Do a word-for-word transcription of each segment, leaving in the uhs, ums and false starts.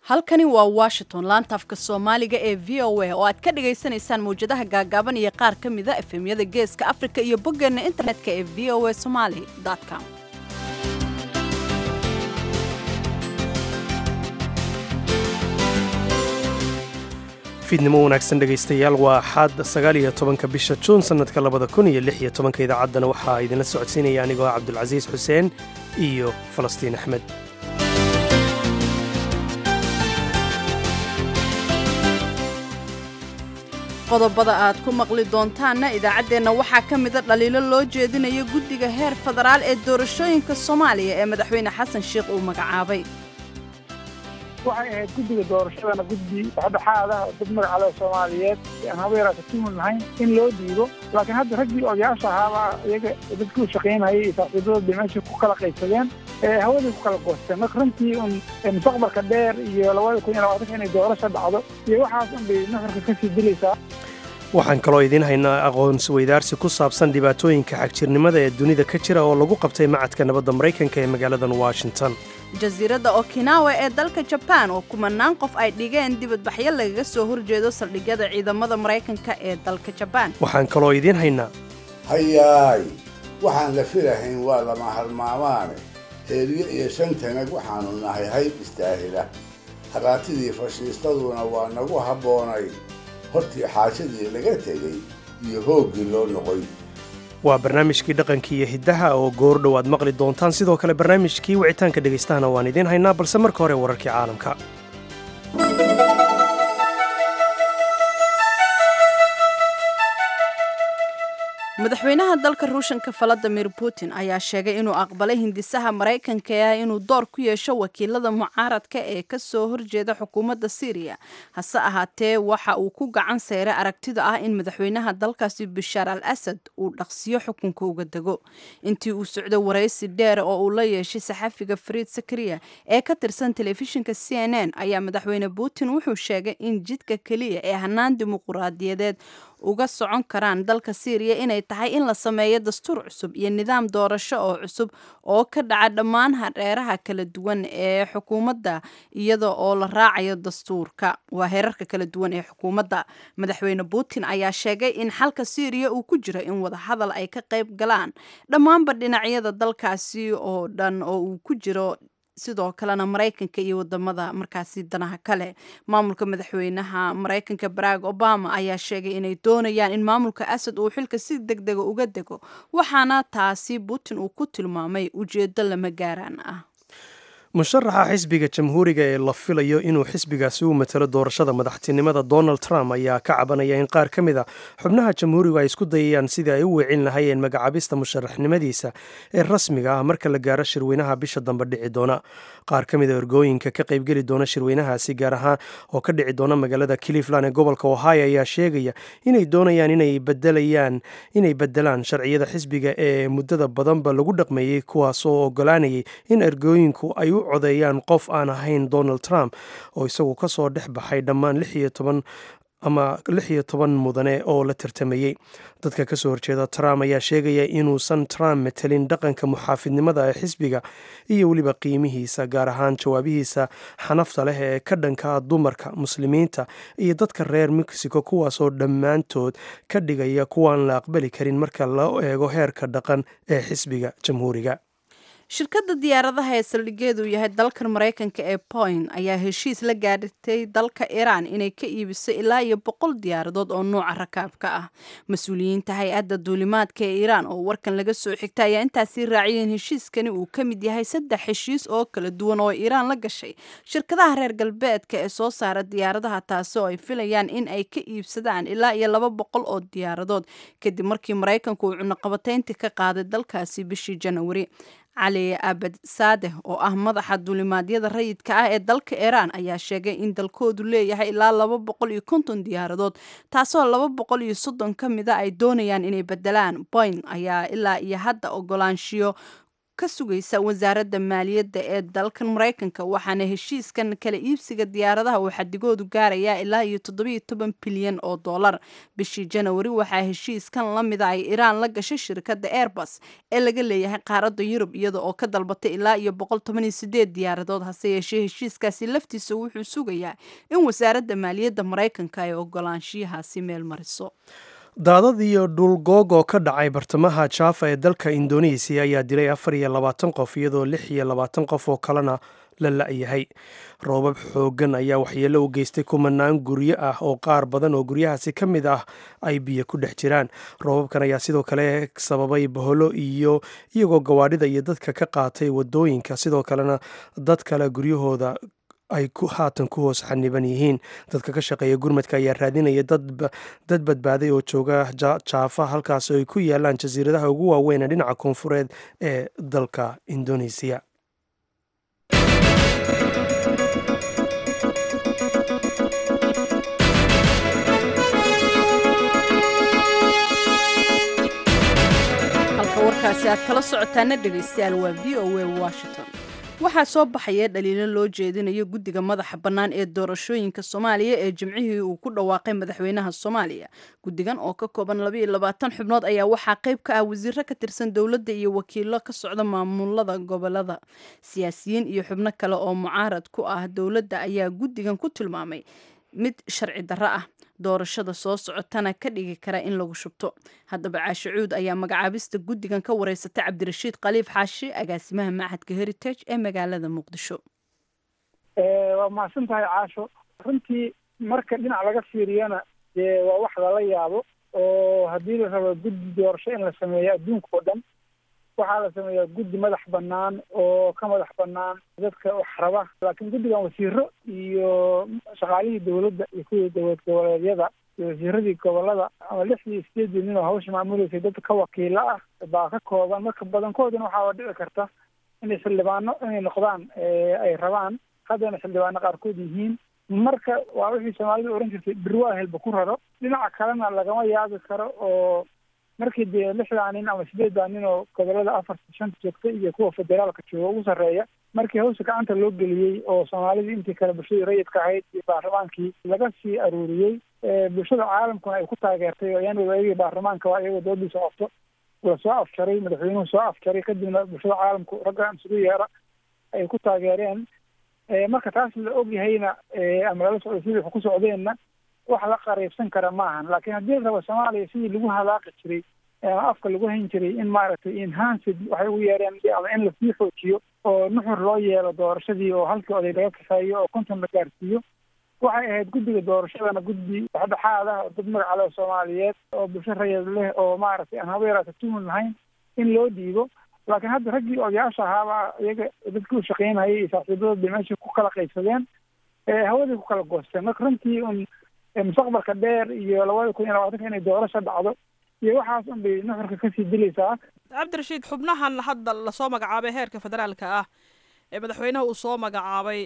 halkani waa Washington laanta afka Soomaaliga ee V O A oo aad ka dhageysanaysaan muujadaha gaagaaban iyo qaar ka mid ah F M-yada Geeska Afrika iyo boggeena internetka ee v o a somali dot com. fiidnimo wanaagsan dhegaystayaal waa xad sagaal iyo tobanka bisha Juun sanadka labada kun iyo lix iyo tobanka idaacaddana waxaa idinla socodsiinaya anigoo Cabdulcasiis Xuseen iyo Falastiin Axmed. qodobada aad ku maqli doontaanna idaacaddeenna waxaa ka mida dhaliilo loo jeedinayo guddiga heer federaal ee doorashooyinka Soomaaliya ee madaxweyne xasan sheekh uu magacaabay. waxay ahayd guddiga doorashadana guddi dhexdhexaad ah dad magaca Soomaaliyeed aan haba yaraata tumun lahayn in loo dhiibo laakiin hadda raggii odayaasha ahaa iyaga dadkii u shaqaynayay iyo saaxiibadooda meesha ku kala qaybsadeen ee hawadii ku kala goosteen marka runtii un mustaqbalka dheer iyo labada kun iyo labaatanka inay doorasho dhacdo iyo waxaas un bay nuxurka kasii dilaysaa. waxaan kaloo idiin haynaa aqoonsi weydaarsi ku saabsan dhibaatooyinka xagjirnimada ee dunida ka jira oo lagu qabtay macadka nabadda Maraykanka ee magaaladan Washington. jasiiradda Okinawa ee dalka Japan oo kumanaan qof ay dhigeen dibadbaxyo lagaga soo horjeedo saldhigyada ciidamada Maraykanka ee dalka Japan. waxaan kaloo idiin haynaa hayaay waxaan la filahayn waa lama halmaamaane heeriyo iyo shantanag waxaanu nahay hayb istaahila haraatidii fashiistaduna waa nagu habboonay hortii xaashadii laga tegey iyo hooggii loo noqoy. waa barnaamijkii dhaqankii iyo hiddaha oo goor dhow aad maqli doontaan sidoo kale barnaamijkii wicitaanka dhegaystahana waan idiin haynaa balse marka hore wararkii caalamka. madaxweynaha dalka Ruushka Vladimir Putin ayaa sheegay inuu aqbalay hindisaha Maraykanka ee inuu door ku yeesho wakiilada mucaaradka ee ka soo horjeeda xukuumadda Syria hase ahaatee waxa uu ku gacan saaray aragtida ah in madaxweynaha dalkaasi Bashar al-Assad uu dhaqsiyo xukunka uga dago intii uu socday wareysi dheer oo uu la yeeshay saxafiga Fareed Zakaria ee ka tirsan telefishinka C N N ayaa madaxweyne Putin wuxuu sheegay in jidka kaliya ee hanaan dimuqraadiyadeed uga socon karaan dalka Syria inay tahay in la sameeyo dastuur cusub iyo nidaam doorasho oo cusub oo ka dhaca dhammaan hareeraha kala duwan ee xukuumadda iyada oo la raacayo dastuurka waa heerarka kala duwan ee xukuumadda. madaxweyne Putin ayaa sheegay in xalka Syria uu ku jiro in wada hadal ay ka qayb galaan dhammaanba dhinacyada dalkaasi oo dhan oo uu ku jiro sidoo kalena Maraykanka iyo wadamada markaasi danaha kale. maamulka madaxweynaha Maraykanka Barack Obama ayaa sheegay inay doonayaan in maamulka Assad uu xilka si degdeg ah uga dego waxaana taasi Putin uu ku tilmaamay ujeedo lama gaaraan ah. musharaxa xisbiga jamhuuriga ee la filayo inuu xisbigaasi u matalo doorashada madaxtinimada Donald Trump ayaa ka cabanaya in qaar ka mid a xubnaha jamhuuriga ay isku dayayaan sidii ay u weecin lahaayeen magacaabista musharaxnimadiisa ee rasmiga ah marka la gaaro shirweynaha bisha dambe dhici doona. qaar ka mid a ergooyinka ka qaybgeli doona shirweynahaasi gaar ahaan oo ka dhici doona magaalada Cleveland ee gobolka Ohio ayaa sheegaya inay doonayaan inay bedelayaan inay bedelaan sharciyada xisbiga ee muddada badanba lagu dhaqmeeyay kuwaas oo ogolaanayay in ergooyinku ay u codeeyaan qof aan ahayn Donald Trump oo isagu ka soo dhex baxay dhammaan lix iyo toban ama lix iyo toban mudane oo la tartamayay. dadka ka soo horjeeda Trump ayaa sheegaya inuusan Trump metelin dhaqanka muxaafidnimada ee xisbiga iyo weliba qiimihiisa gaar ahaan jawaabihiisa xanafta leh ee ka dhanka dumarka muslimiinta iyo dadka reer Mexico kuwaas oo dhammaantood ka dhigaya kuwaan la aqbali karin marka la eego heerka dhaqan ee xisbiga jamhuuriga. shirkadda diyaaradaha ee saldhigeedu yahay dalka Maraykanka ee Boeing ayaa heshiis la gaadhay dalka Iran inay ka iibiso ilaa iyo boqol diyaaradood oo nooca rakaabka ah. mas'uuliyiinta hay'adda duulimaadka ee Iran oo warkan laga soo xigtay ayaa intaasi raaciyeen heshiiskani uu ka mid yahay saddex heshiis oo kala duwan oo Iran la gashay shirkadaha reer galbeedka ee soo saara diyaaradaha taasi oo ay filayaan in ay ka iibsadaan ilaa iyo laba boqol oo diyaaradood kadib markii Maraykanku uu cunaqabataynta ka qaaday dalkaasi bishii January. cali abad saadeh oo ah madaxa duulimaadyada rayidka ah ee dalka Iran ayaa sheegay in dalkoodu leeyahay ilaa laba boqol iyo konton diyaaradood taasoo laba boqol iyo soddon ka mid ah ay doonayaan inay bedelaan. Boeing ayaa ilaa iyo hadda ogolaanshiyo ka sugaysa wasaaradda maaliyadda ee dalkan maraykanka waxaana heshiiskan kala iibsiga diyaaradaha uu xadigoodu gaarayaa ilaa iyo toddobiyo toban bilyan oo dollar. bishii janawari waxaa heshiiskan la mida ay iraan la gashay shirkadda airbus ee laga leeyahay qaaradda yurub iyada oo ka dalbatay ilaa iyo boqol toban iyo sideed diyaaradood. hase yeeshee heshiiskaasi laftiisa wuxuu sugayaa in wasaaradda maaliyadda maraykanka ay ogolaanshiyahaasi meel mariso. daadad iyo dhulgoog oo ka dhacay bartamaha jaafa ee dalka indonesiya ayaa dilay afar iyo labaatan qof iyadoo lix iyo labaatan qof oo kalena la la-yahay. roobab xooggan ayaa waxyeello u geystay kumanaan guryo ah oo qaar badan oo guryahaasi ka mid ah ay biyo ku dhex jiraan. roobabkan ayaa sidoo kale sababay baholo iyo iyagoo gawaadhida iyo dadka ka qaatay wadooyinka, sidoo kalena dad kale guryahooda ay haatan ku hoos xaniban yihiin. dadka ka shaqeeya gurmadka ayaa raadinaya dad badbaaday oo jooga jaafa halkaas ay ku yaalaan jasiiradaha ugu waaweyn ee dhinaca koonfureed ee dalka indonesiya. halka warkaasi aad kala socotaana dhegaystayaal waa v o a washington. waxaa soo baxaya dhaliilo loo jeedinayo guddiga madaxa bannaan ee doorashooyinka soomaaliya ee jimcihii uu ku dhawaaqay madaxweynaha soomaaliya. guddigan oo ka kooban laba iyo labaatan xubnood ayaa waxaa qayb ka ah wasiiro ka tirsan dowladda iyo wakiilo ka socda maamulada gobolada. siyaasiyiin iyo xubno kale oo mucaarad ku ah dowladda ayaa guddigan ku tilmaamay mid sharci darro ah, doorashada soo socotana ka dhigi kara in lagu shubto. haddaba caashe cuud ayaa magacaabista guddigan ka wareysatay cabdirashiid khaliif xaashi, agaasimaha machadka heritage ee magaalada muqdisho. waa mahadsan tahay caasho. runtii marka dhinac laga fiiriyana dee waa wax lala yaabo oo haddii la rabo guddi doorasho in la sameeyo adduunka oo dhan waxaa la sameeyaa guddi madax bannaan oo ka madax bannaan dadka wax raba. laakiin guddigan wasiiro iyo shaqaalihii dowladda iyo kuwii dowlad goboleedyada iyo wasiiradii gobolada ama lixdii iyo sideedii nin oo hawsha maamuleysay dadka ka wakiilo ah baa ka kooban. marka badankoodana waxaa dhici karta inay xildhibaano inay noqdaan ay rabaan, haddana xildhibaano qaarkood yihiin. marka waa wixii soomaalida oran jirtay birwaa helba ku raro. dhinaca kalena lagama yaabi karo oo markii dee lixdaa nin ama sideeddaa nin oo gobolada afarta shanta joogta iyo kuwa federaalka jooga ugu sarreeya markii hawsha gacanta loo geliyey oo soomaalidii intii kale bulshadii rayidka ahayd iyo baarlamaankii laga sii aruuriyey, bulshada caalamkuna ay ku taageertay oo ayaan wadaagii baarlamaanka waa iyagoo doodiisa qabto la soo afjaray, madaxweynuhu soo afjaray, kadibna bulshada caalamku raggan isugu yeera ay ku taageereen. marka taas la ogyahayna ama lala socdo sidii wax ku socdeenna wax la qariibsan kara maahan. laakiin haddii rabo soomaaliya sidii lagu halaaqi jiray ama afka lagu hayn jiray in maaragtay enhanced waxay ugu yeereen ama in lasii xoojiyo oo nuxur loo yeelo doorashadii oo halkii oday laga kaxeeyo oo konton la gaarsiiyo. waxay ahayd guddiga doorashadana guddi dhexdhexaad ah oo dad magaca leh soomaaliyeed oo bulsho rayid leh oo maaragtay aan haba yaraata tuhun lahayn in loo dhiibo. laakiin hadda raggii odayaasha ahaaba iyaga dadkii u shaqaynayay iyo saaxiibadood bay meesha ku kala qaybsadeen, hawadii ku kala goosteen. marka runtii un mustaqbalka dheer iyo labada kun iyo labaatanka inay doorasho dhacdo iyo waxaas un bay nuxurka kasii dilaysaa. cabdirashiid, xubnahan hadda lasoo magacaabay heerka federaalka ah ee madaxweynaha uu soo magacaabay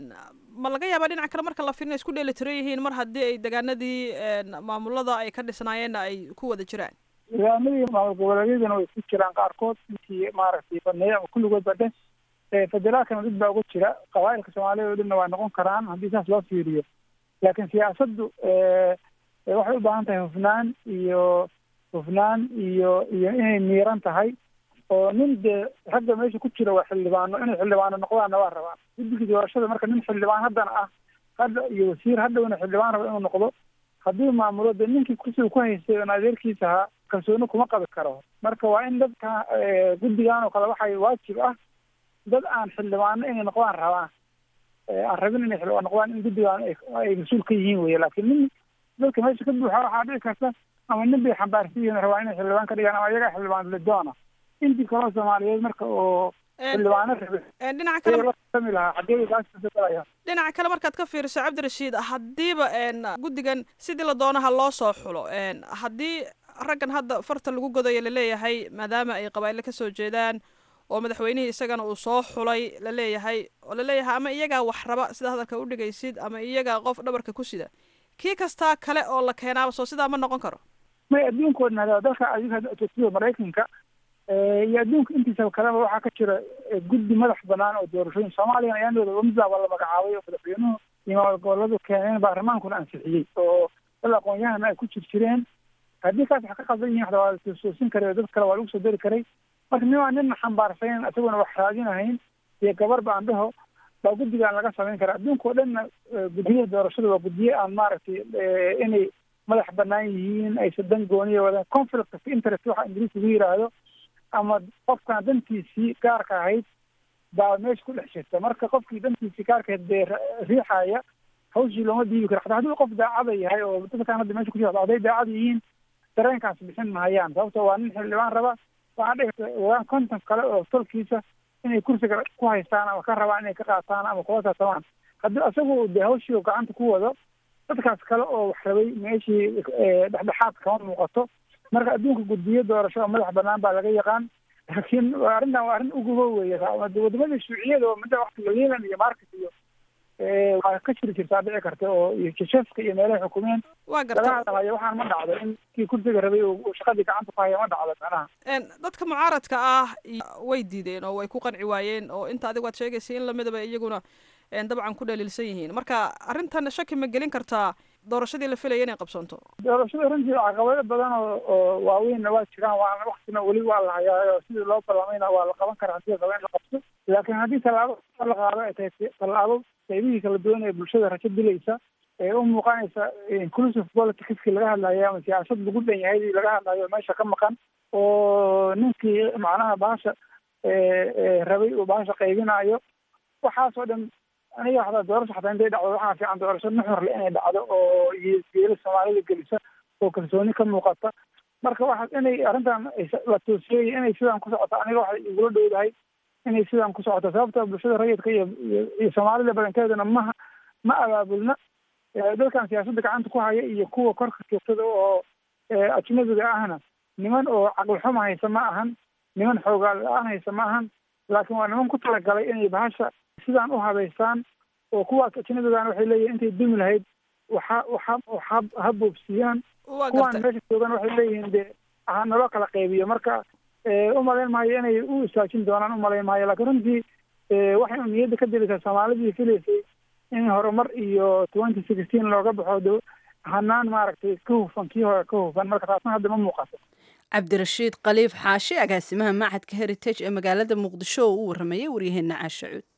ma laga yaabaa dhinaca kale marka la fiirina isku dheeli tiran yihiin mar haddii ay degaanadii maamulada ay ka dhisnaayeenna ay ku wada jiraan? degaanadii maamul goboleedyadana way ku jiraan qaarkood intii maaragtay badneeye ama kulligood ba dhe federaalkana dad baa uga jira. qabaa'ilka soomaaliya oo dhanna waa noqon karaan haddii saas loo fiiriyo. laakiin siyaasaddu waxay u baahan tahay hufnaan iyo hufnaan iyo iyo inay miiran tahay oo nin dee ragga meesha ku jira waa xildhibaano, inay xildhibaano noqdaanna waa rabaan. guddigii doorashada marka nin xildhibaan haddana ah hadda iyo wasiir haddawna xildhibaan raba inuu noqdo haddii maamulo dee ninkii kursiga ku haystay oon adeerkiisa ahaa kalsooni kuma qabi karo. marka waa in dadka guddigan oo kale waxay waajib ah dad aan xildhibaano inay noqdaan rabaan aan rabin inay xildhibaan noqdaan in guddigan ay mas-uul ka yihiin weye. laakiin nin dadka meesha ka buuxa waxaa dhici karta ama nin bay xambaarsan yihiin rabaa inay xildhibaan ka dhigaan ama iyagaa xildhibaan la doona. intii kaloo soomaaliyeed marka oo xildhibaano rabe dhinaca kale sami lahaa xageedaasgalaya. dhinaca kale markaad ka fiiriso cabdirashiid, haddiiba guddigan sidii la doonaha loo soo xulo, haddii raggan hadda farta lagu godayo laleeyahay maadaama ay qabaa'ilo ka soo jeedaan oo madaxweynihii isagana uu soo xulay laleeyahay oo laleeyahay ama iyagaa wax raba sida hadalka u dhigaysid ama iyagaa qof dhabarka ku sida, kii kastaa kale oo la keenaaba soo sidaa ma noqon karo? may adduunkoodna dalka maraykanka iyo adduunka intiisa kaleba waxaa ka jira guddi madax banaan oo doorashooyin soomaaliya ayaanooda midbaa la magacaabay oo madaxweynuhu iyo goboladu keeneen baarlamaankuna ansixiyey oo dad aqoon-yahana ay ku jir jireen haddii kaas wax ka qaldan yihin waxda waa la toosoosin karay oo dad kale waa lagu soo dari karay marka nin waa nina xambaarsayn isaguna wax raadinahayn iyo gabarba andhaho baa guddigaan laga samayn kara adduunka oo dhanna guddiyada doorashada waa guddiye aan maaragtay inay madax banaan yihiin aysan dan gooniya wadaan conflict of interest waxa ingiriis lagu yiraahdo ama qofkan dantiisii gaarka ahayd baa meesha ku dhex jirta marka qofkii dantiisii gaarka ahayd bee riixaya hawshii looma diibi karo hataa hadduu qof daacada yahay oo dadkaan hadda meesha ku jira hadday daacad yihiin dareenkaas bixin mahayaan sababto waa nin xildhibaan raba waxaa dhigta waan konton kale oo tolkiisa inay kursiga ku haystaan ama ka rabaan inay ka qaataan ama kuwa tartamaan haddii isagu de hawshii gacanta ku wado dadkaas kale oo wax rabay meeshii dhexdhexaad kama muuqato marka adduunka guddiyo doorasho oo madax banaan baa laga yaqaan laakiin arrintan waa arrin ugubo weeye wadamada shuuciyada oo midda waktiga leland iyo market iyo waa ka jiri jirtaa dhici karta oo iyo jashafka iyo meelaha xukumeen laga hadlayo waxaan ma dhacdo in kii kursiga rabay uu shaqadii gacanta ku haya ma dhacdo macnaha dadka mucaaradka ah way diideen oo way ku qanci waayeen oo inta adigu waad sheegaysa in lamidaba iyaguna dabcan ku dhaliilsan yihiin marka arrintan shaki ma gelin kartaa doorashadii la filaya inay qabsanto doorashada runtii caqabado badan oo oo waaweynna waa jiraan waana waktina weli waa la hayaa sidii loo ballamayna waa la qaban karaa hadii raba in la qabto laakiin haddii tallaabo la qaado ay tahay tallaabo qaybihii kala duwan ee bulshada rajo dilaysa ee u muuqanaysa inclusive politicskii laga hadlayo ama siyaasad lagu dhan yahay laga hadlayo meesha ka maqan oo ninkii macnaha bahasha rabay uu bahasha qaybinayo waxaasoo dhan aniga waxda doorasho xataa intay dhacdo waxaa fiican doorasho nuxurle inay dhacdo oo geela soomaalida gelisa oo kalsooni ka muuqata marka waxa inay arrintan la toosiyey inay sidaan ku socoto aniga waxay igula dhowdahay inay sidaan ku socoto sababta bulshada rayidka iyo iyo soomaalida badankeedana maha ma abaabulna dadkan siyaasadda gacanta ku haya iyo kuwa korka joogtada oo ajnabiga ahna niman oo caqli xuma haysa ma ahan niman xoogaal la-aan haysa ma ahan laakiin waa niman ku talagalay inay bahasha sidaan u habaystaan oo kuwaas ajnabigan waxay leeyihin intay dumi lahayd waxa waxa waxa ha boobsiyaan kuwaan meesha joogan waxay leeyihiin de aha naloo kala qaybiyo marka umalayn maayo inay u istaajin doonaan umalayn maayo laakiin runtii waxay niyadda ka dilaysaa soomaalidii filaysay in horumar iyo twenty sixteen looga baxo do hanaan maaragtay ka hufan kii hore ka hufan marka taasna hadda ma muuqato cabdirashiid khaliif xaashi agaasimaha macadka heritage ee magaalada muqdisho oo u waramayay waryaheena caasha cuud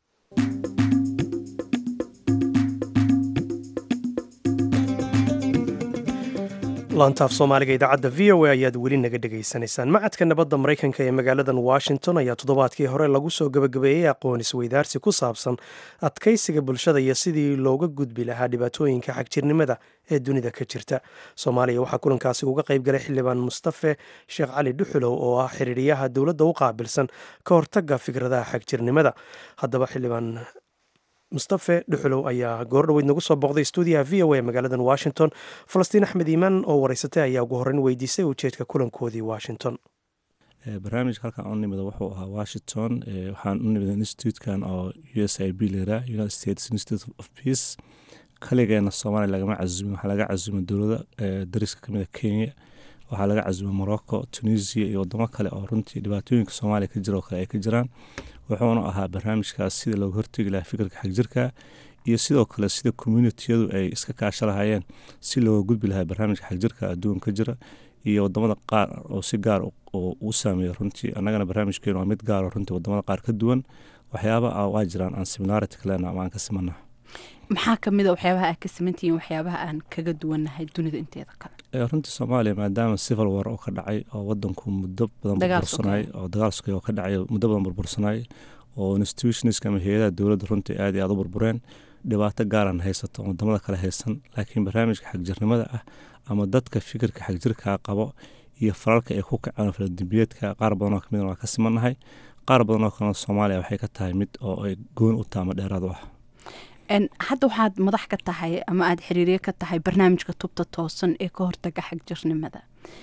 laantaaf soomaaliga idaacadda v o a ayaad weli naga dhegaysanaysaan macadka nabadda maraykanka ee magaaladan washington ayaa toddobaadkii hore lagu soo gabagabeeyey aqoon isweydaarsi ku saabsan adkaysiga bulshada iyo sidii looga gudbi lahaa dhibaatooyinka xagjirnimada ee dunida ka jirta soomaaliya waxaa kulankaasi uga qayb galay xildhibaan mustafe sheekh cali dhuxulow oo ah xiriiryaha dowladda u qaabilsan ka hortagga fikradaha xagjirnimada haddaba xildhibaan mustafe dhuxulow ayaa goordhoweyd nagu soo booqday stuudiyaha v o a magaaladan washington falastiin axmed iimaan oo wareysatay ayaa ugu horreyn weydiisay ujeedka kulankoodii washington barnaamijka halkan u nimida wuxuu ahaa washington waxaan u nimida institutekan oo u s i b lera united states institute of peace kaligeena soomaaliya lagama casumin waxaa laga casumay dowlada dariska kamid a kenya waxaa laga casumay morocco tunisia iyo wadamo kale oo runtii dhibaatooyinka soomaaliya ka jira oo kale ay ka jiraan wuxuuna ahaa barnaamijkaas sida looga hortegi lahaa fikirka xagjirka iyo sidoo kale sida communitiyadu ay iska kaasho lahayeen si looga gudbi lahaa barnaamijka xagjirka adduunka ka jira iyo wadamada qaar oo si gaar u saameeya runtii annagana barnaamijkeenu waa mid gaaro runtii wadamada qaar ka duwan waxyaaba waa jiraan aan similarity kalena ama aan ka simanaha maxaa kamid a waxyaabaha aad ka simantihiin waxyaabaha aan kaga duwannahay dunida inteeda kale runtii soomaaliya maadaama civil war oo ka dhacay oo wadanku muddo badan burbursanay oo dagaal sugay oo ka dhacay muddo badan burbursanay oo institutionska ama hay-adaha dowladda runtii aad iyo aad u burbureen dhibaato gaaran haysato oo wadamada kale haysan laakiin barnaamijka xagjirnimada ah ama dadka fikirka xagjirka qabo iyo falalka ay ku kacaan faladembiyeedka qaar badan oo kamid waa ka simanahay qaar badan oo kalena soomaaliya waxay ka tahay mid oo ay goon u taama dheeraad u ah hadda waxaad madax ka tahay ama aada xiriirye ka tahay barnaamijka tubta toosan ee ka hortaga xagjirnimada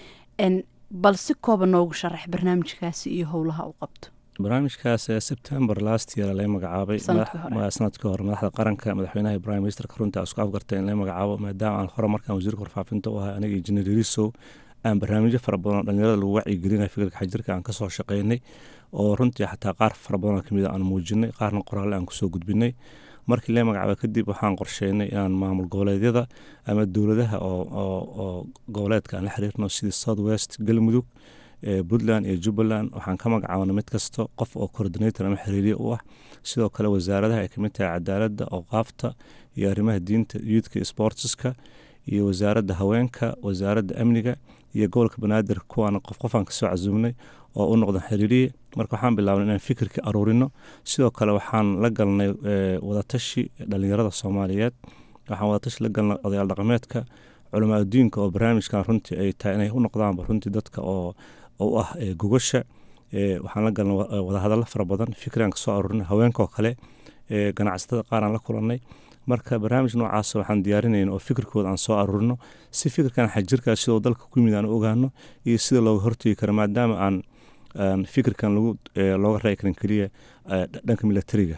bal si kooba noogu sharax barnaamijkaasi iyo howlaha u qabto barnaamijkaas sebtember last year laga magacaabay sanadkii hore madaxda qaranka madaxweynaha prime ministerka runtii isku afgartay in laga magacaabo maadaama aan hore markaan wasiirka warfaafinta u ahay aniga injineer risow aan barnaamijyo fara badan oo dhalinyarada lagu wacyigelinayo fikirka xagjirka aan kasoo shaqeynay oo runtii xataa qaar fara badan oo kamid a aan muujinay qaarna qoraalle aan kusoo gudbinay markii lee magacaaba kadib waxaan qorsheynay inaan maamul goboleedyada ama dowladaha oo goboleedka aan la xiriirno sidii south west galmudug puntland iyo jubbaland waxaan ka magacaabnay mid kasta qof oo coordinator ama xiriirye u ah sidoo kale wasaaradaha ay kamid tahay cadaaladda awqaafta iyo arrimaha diinta youthka iyo sportska iyo wasaaradda haweenka wasaaradda amniga iyo gobolka banaadir kuwaana qof qofaan kasoo casuumnay oo u noqdan xiriiriye marka waxaan bilaabnay inaan fikirka aruurino sidoo kale waxaan la galnay wadatashi dhalinyarada soomaaliyeed waxaan wadatashi la galnay odayaal dhaqameedka culamaa diinka oo barnaamijkan runtii ay tahay inay u noqdaanba runtii dadka oo u ah gogosha waxaan la galnay wadahadallo fara badan fikiraan kasoo aruurinay haweenkaoo kale ganacsatada qaar aan la kulannay marka barnaamij noocaas waxaan diyaarinayna oo fikirkooda aan soo aruurino si fikirkan xagjirkaa sidoo dalka ku yimid aan u ogaano iyo sida looga hortegi karo maadaama aan fikirkan looga raayi karin keliya dhanka milatariga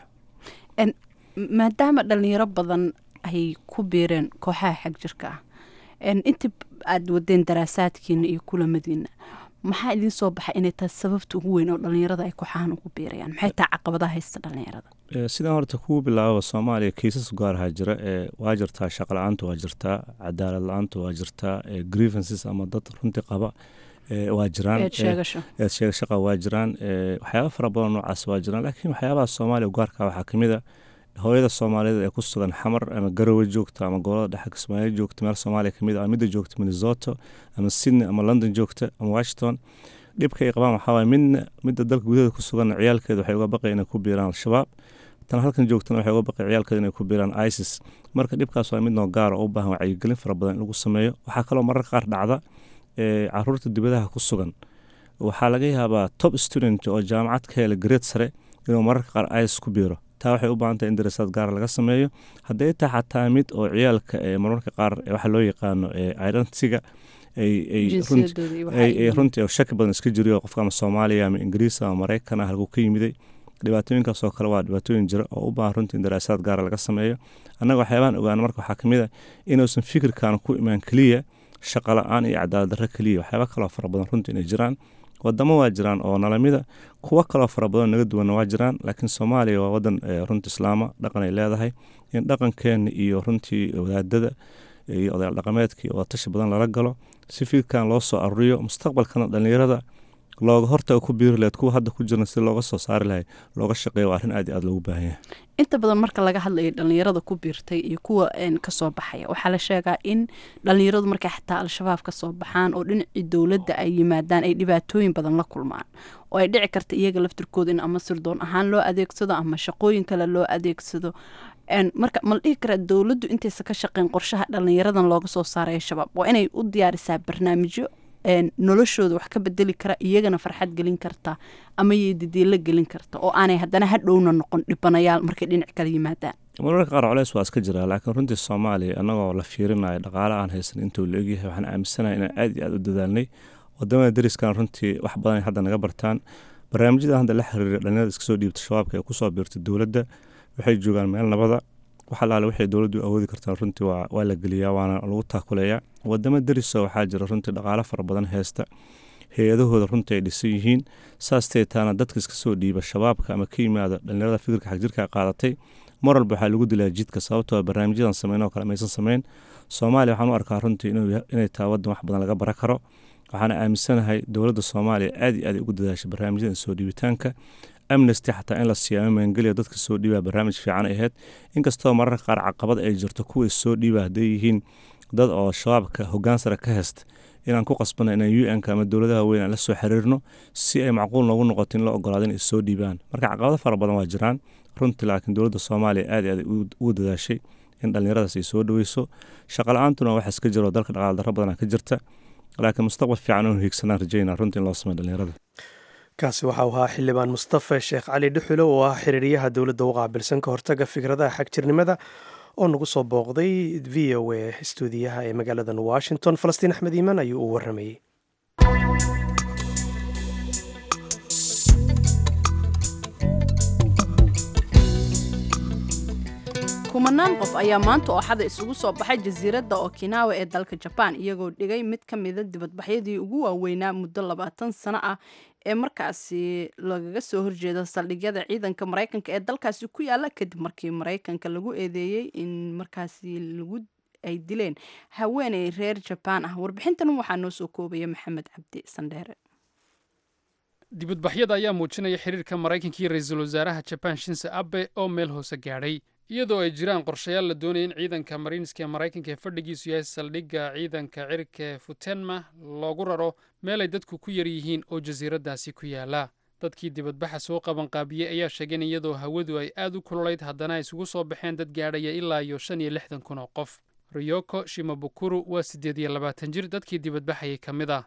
maadaama dhalinyaro badan ay ku biireen kooxaha xagjirka ah intii aada wadeen daraasaadkiina iyo kulamadiina maxaa idiin soo baxay inay tahay sababta ugu weyn oo dhalinyarada ay kooxahan ugu biirayaan maxay tahay caqabadaha haysta dhalinyarada sidaan horta kugu bilaababa soomaaliya kiisas gaaraha jira waa jirtaa shaqa la-aanta waa jirtaa cadaalad la-aanta waa jirtaa grievances ama dad runtii qaba waa jiraan eedsheegashaqa waa jiraan waxyaaba fara badan noocaas waa jiraan laakiin waxyaabaha soomaaliya gaarka waxaa kamid a hooyada soomaaliyeed ee ku sugan xamar ama garowe joogta ama gobolada dhexe kismaayo joogta meel soomaaliya kamid ah midda joogta minnesota ama sydney ama london joogta ama washington dhibka ay qabaan waxaa waay midna midda dalka gudaheeda ku sugan ciyaalkeeda waxay uga baqay inay ku biiraan al-shabaab tan halkan joogtana waxay uga baqay ciyaalkeeda inay ku biiraan isis marka dhibkaas waa mid noo gaara oo u baahan wacyigelin fara badan in lagu sameeyo waxaa kaloo marar qaar dhacda caruurta dibadaha ku sugan waxaa laga yaabaa top student oo jaamacad ka hela gareed sare inuu mararka qaar isis ku biiro taa waxay u baahan tahay in darasaad gaara laga sameeyo hadday taa xataa mid oo ciyaalka mararka qaar waxa loo yaqaano identityga runtii shaki badan iska jiriyo qofka ama soomaaliya ama ingiriis ama maraykan ah halkuu ka yimiday dhibaatooyinkaasoo kale waa dhibaatooyin jira oo u baahan runtii in daraasaad gaara laga sameeyo annaga waxyaabaan ogaana marka waxaa kamid a inuusan fikirkan ku imaan keliya shaqa la-aan iyo cadaalad darro keliya waxyaaba kaloo fara badan runtii inay jiraan wadamo waa jiraan oo nalamida kuwo kaloo fara badan naga duwanna waa jiraan laakiin soomaaliya waa wadan runtii islaama dhaqan ay leedahay in dhaqankeena iyo runtii wadaadada iyo odayaal dhaqameedka iyo wadatashi badan lala galo si fikirkan loo soo aruriyo mustaqbalkana dhalinyarada looga hortaga ku biiri lahayd kuwa hadda ku jirna si looga soo saari lahay looga shaqeeyo waa arrin aad iyo aad loogu baahan yahay inta badan marka laga hadlayo dhalinyarada ku biirtay iyo kuwa kasoo baxaya waxaa la sheegaa in dhalinyaradu markay xataa al-shabaab kasoo baxaan oo dhinacii dowladda ay yimaadaan ay dhibaatooyin badan la kulmaan oo ay dhici karta iyaga laftirkooda in ama sirdoon ahaan loo adeegsado ama shaqooyin kale loo adeegsado marka ma la dhihi karaa dowladdu intaysa ka shaqeyn qorshaha dhalinyaradan looga soo saarayo shabaab waa inay u diyaarisaa barnaamijyo noloshooda wax ka bedeli kara iyagana farxad gelin karta ama yedidiila gelin karta oo aanay haddana hadhowna noqon dhibanayaal markay dhinac kala yimaadaan mararka qaar coleys waa iska jiraa laakiin runtii soomaaliya annagoo la fiirinayo dhaqaale aan haysan intuu la egyahay waxaan aaminsanahay inaan aad iyo aad u dadaalnay wadamada dariskan runtii wax badan ay hadda naga bartaan barnaamijyada hadda la xiriira dhalinyarada iska soo dhiibta shabaabka ee kusoo biirta dowladda waxay joogaan meel nabada wax alaale waxay dowladdu awoodi kartaan runtii waa la geliyaa waana lagu taakuleeyaa wadamo dariso waxaa jira runtii dhaqaale fara badan haysta hay-adahooda runtii ay dhisan yihiin saastee taana dadka iska soo dhiiba shabaabka ama ka yimaada dhalinyarada fikirka xagjirka qaadatay mar walba waxaa lagu dilaa jidka sababtoo barnaamijyadan sameyn oo kale maysan sameyn soomaaliya waxaan u arkaa runtii inay tahay wadan wax badan laga bara karo waxaana aaminsanahay dowladda soomaaliya aad iyo aad ugu dadaashay barnaamijyadan soo dhiibitaanka amnesty xataa in la siyaamo maangeliya dadka soo dhiibaa barnaamij fiican ahayd inkastoo mararka qaar caqabad ay jirto kuwa soo dhiiba hadday yihiin dad oo shabaabka hoggaan sare ka haysta inaan ku qasbana inaan u n-ka ama dowladaha weyn aan la soo xiriirno si ay macquul noogu noqoto in la ogolaado inay soo dhiibaan marka caqabado fara badan waa jiraan runtii laakiin dowladda soomaaliya aad iyo aad ugu dadaashay in dhallinyaradaas ay soo dhaweyso shaqa la-aantuna waxa iska jiro dalka dhaqaal darro badana ka jirta laakiin mustaqbal fiican oonu hiigsanaan rajaynaa runtii in loo sameyo dhallinyarada kaasi waxau ahaa xildhibaan mustafa sheekh cali dhuxulo oo ah xiriiryaha dowladda u qaabilsan ka hortaga fikradaha xagjirnimada oo nagu soo booqday v o a stuudiyaha ee magaaladan washington falastiin axmed iimaan ayuu u waramayey kumanaan qof ayaa maanta oo xada isugu soo baxay jasiiradda okinawa ee dalka jabaan iyagoo dhigay mid ka mida dibadbaxyadii ugu waaweynaa muddo labaatan sano ah ee markaasi lagaga soo horjeeda saldhigyada ciidanka maraykanka ee dalkaasi ku yaala kadib markii maraykanka lagu eedeeyey in markaasi lagu ay dileen haweeney reer jabaan ah. warbixintan waxaa noo soo koobaya maxamed cabdi sandheere. dibadbaxyada ayaa muujinaya xiriirka maraykanka iyo ra-iisul wasaaraha jabaan shinzo abe oo meel hoose gaadhay iyadoo ay jiraan qorshayaal la doonaya in ciidanka mariinska ee maraykanka ee fadhigiisu yahay saldhigga ciidanka cirka ee futenma loogu raro meel ay dadku ku yar yihiin oo jasiiraddaasi ku yaala. dadkii dibadbaxa soo qabanqaabiyey ayaa sheegeen iyadoo hawadu ay aad u kululayd haddana ay isugu soo baxeen dad gaadhaya ilaa iyo shan iyo lixdan kun oo qof. Ryoko Shimabukuro waa siddeed iyo labaatan jir dadkii dibadbaxayay ka mid ah.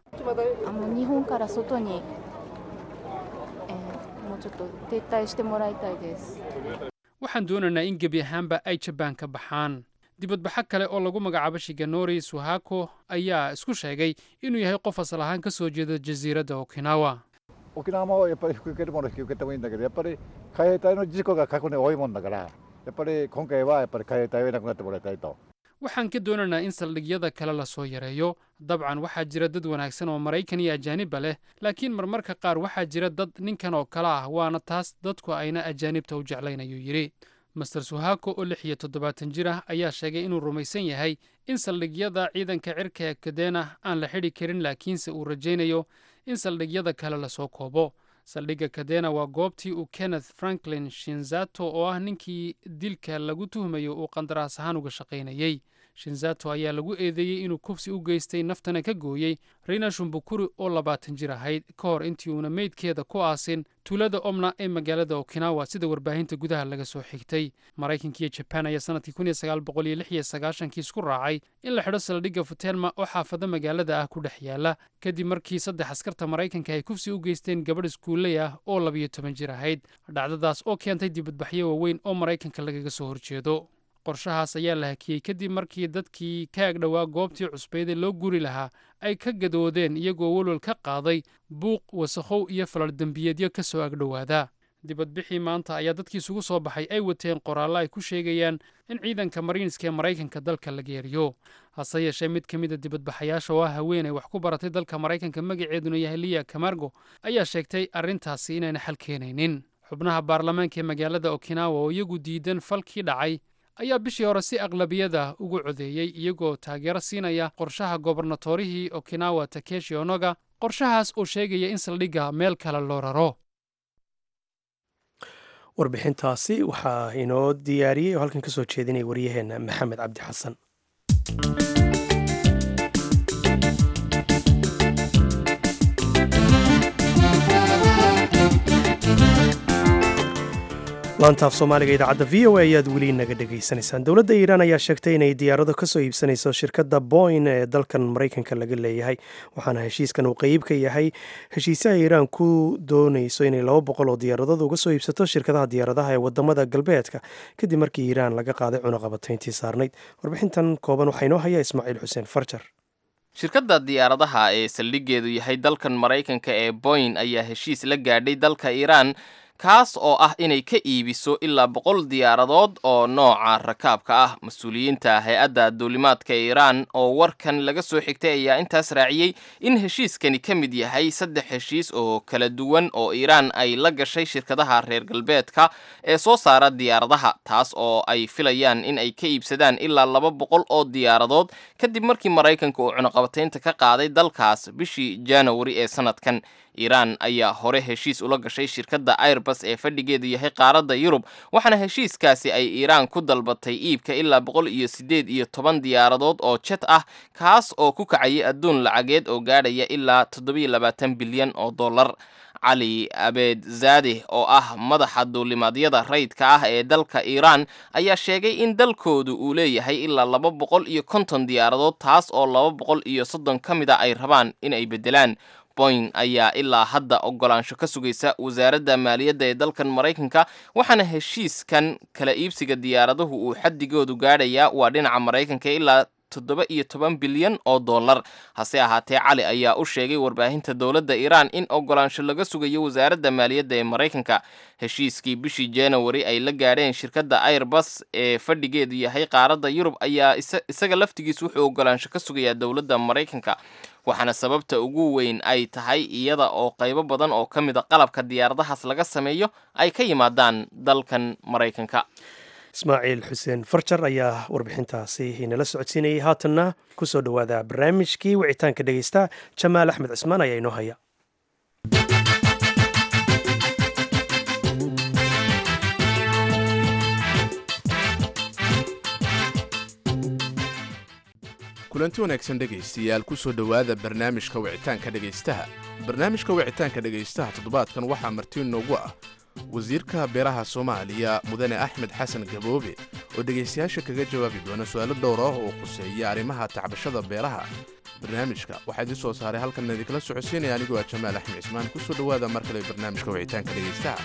waxaan doonaynaa in gebi ahaanba ay jabaan ka baxaan. dibadbaxo kale oo lagu magacaabo Shigenori Suhako ayaa isku sheegay inuu yahay qof asal ahaan ka soo jeeda jasiiradda Okinawa. Okinawa やっぱり引き受けるもの引き受けてもいいんだけど、やっぱり海兵隊の事故が過去に多いもんだから、やっぱり今回はやっぱり海兵隊をいなくなってもらいたいと。 waxaan ka doonaynaa in saldhigyada kale la soo yareeyo. dabcan waxaa jira dad wanaagsan oo maraykan iyo ajaanibba leh, laakiin marmarka qaar waxaa jira dad ninkan oo kale ah, waana taas dadku ayna ajaanibta u jeclayn ayuu yidhi. master Suhako oo lix iyo toddobaatan jir ah ayaa sheegay inuu rumaysan yahay in saldhigyada ciidanka cirka ee Kadena aan la xidhi karin, laakiinse uu rajaynayo in saldhigyada kale la soo koobo. saldhigga Kadena waa goobtii uu Kenneth Franklin Shinzato oo ah ninkii dilka lagu tuhmayo uu qandaraas ahaan uga shaqaynayey. Shinzato ayaa lagu eedeeyey inuu kufsi u geystay naftana ka gooyey Rina Shumbukuri oo labaatan jir ahayd ka hor intii uuna meydkeeda ku aasin tuulada Omna ee magaalada Okinawa sida warbaahinta gudaha laga soo xigtay. Maraykanka iyo Japan ayaa sanadkii kun iyo sagaal boqol iyo lix iyo sagaashankii isku raacay in la xidho saldhigga Futenma oo xaafada magaalada ah ku dhex yaala kadib markii saddex askarta Maraykanka ay kufsi u geysteen gabadh iskuuley ah oo labiyo toban jir ahayd. dhacdadaas oo keentay dibadbaxyo waaweyn oo Maraykanka lagaga soo horjeedo. qorshahaas ayaa la hakiyey kadib markii dadkii ka agdhowaa goobtii cusbeyd ee loo guri lahaa ay ka gadoodeen iyagoo walwal ka qaaday buuq, wasakhow iyo falal dembiyeedyo ka soo agdhowaada. dibadbixii maanta ayaa dadkii isugu soo baxay ay wateen qoraallo ay ku sheegayaan in ciidanka mariinska ee Maraykanka dalka laga eriyo. hase yeeshee mid ka mid a dibadbaxayaasha oo ah haweeney wax ku baratay dalka Maraykanka magaceeduna yahay Lia Camargo ayaa sheegtay arrintaasi inayna xal keenaynin. xubnaha baarlamaanka ee magaalada Okinawa oo iyagu diidan falkii dhacay ayaa bishii hore si aqlabiyada ugu codeeyey iyagoo taageero siinaya qorshaha gobornatorihii Okinawa Takeshi Onoga, qorshahaas oo sheegaya in saldhigga meel kale loo raro. warbixintaasi waxaa inoo diyaariyey oo halkan ka soo jeedinaya waryaheena maxamed cabdi xasan. laantaaf soomaaliga idaacadda v o a ayaad weli naga dhegaysanaysaan. dowladda iiraan ayaa sheegtay inay diyaarado ka soo iibsanayso shirkadda boyn ee dalkan maraykanka laga leeyahay, waxaana heshiiskan uu qeyb ka yahay heshiisaha iiraan ku doonayso inay laba boqol oo diyaaradood uga soo iibsato shirkadaha diyaaradaha ee wadamada galbeedka kadib markii iiraan laga qaaday cunaqabatayntii saarnayd. warbixintan kooban waxaa inoo haya ismaaciil xuseen farjar. shirkadda diyaaradaha ee saldhiggeedu yahay dalkan maraykanka ee boyn ayaa heshiis la gaadhay dalka iiraan kaas oo ah inay ka iibiso ilaa boqol diyaaradood oo nooca rakaabka ah. mas-uuliyiinta hay-adda duulimaadka iiraan oo warkan laga soo xigtay ayaa intaas raaciyey in heshiiskani ka mid yahay saddex heshiis oo kala duwan oo iiraan ay la gashay shirkadaha reer galbeedka ee soo saara diyaaradaha, taas oo ay filayaan in ay ka iibsadaan ilaa laba boqol oo diyaaradood kadib markii maraykanka uu cunaqabataynta ka qaaday dalkaas bishii januari ee sanadkan. iiraan ayaa hore heshiis ula gashay shirkadda airbus ee fadhigeedu yahay qaaradda yurub, waxaana heshiiskaasi ay iiraan ku dalbatay iibka ilaa boqol iyo siddeed iyo toban diyaaradood oo jet ah, kaas oo ku kacayay adduun lacageed oo gaadhaya ilaa toddobiyo labaatan bilyan oo dollar. cali abeedzaade oo ah madaxa duulimaadyada rayidka ah ee dalka iiraan ayaa sheegay in dalkoodu uu leeyahay ilaa laba boqol iyo konton diyaaradood, taas oo laba boqol iyo soddon ka mid a ay rabaan in ay beddelaan. boyn ayaa ilaa hadda ogolaansho ka sugaysa wasaaradda maaliyadda ee dalkan maraykanka, waxaana heshiiskan kala iibsiga diyaaraduhu uu xaddigoodu gaadhayaa waa dhinaca maraykanka ilaa toddoba iyo toban bilyan oo dollar. hase ahaatee cali ayaa u sheegay warbaahinta dowladda iiraan in ogolaansho laga sugayo wasaaradda maaliyadda ee maraykanka. heshiiskii bishii january ay la gaadheen shirkadda airbus ee fadhigeedu yahay qaaradda yurub ayaa isaga laftigiis wuxuu ogolaansho ka sugayaa dowladda maraykanka, waxaana sababta ugu weyn ay tahay iyada oo qaybo badan oo ka mid a qalabka diyaaradahaas laga sameeyo ay ka yimaadaan dalkan maraykanka. ismaaciil xuseen farjar ayaa warbixintaasi inala socodsiinayay. haatanna ku soo dhowaada barnaamijkii wicitaanka dhegeysta. jamaal axmed cismaan ayaa inoo haya. kulanti wanaagsan dhegaystayaal ku soo dhowaada barnaamijka wicitaanka dhegaystaha. barnaamijka wicitaanka dhegaystaha toddobaadkan waxaa marti noogu ah wasiirka beeraha soomaaliya mudane axmed xasan gaboobe oo dhegaystayaasha kaga jawaabi doona su-aalo dhowr ah oo khuseeya arrimaha tacbashada beeraha. barnaamijka waxaa idin soo saaray halkan idinkala socodsiinaya anigoo ah jamaal axmed cismaan. ku soo dhowaada mar kale barnaamijka wicitaanka dhegaystaha.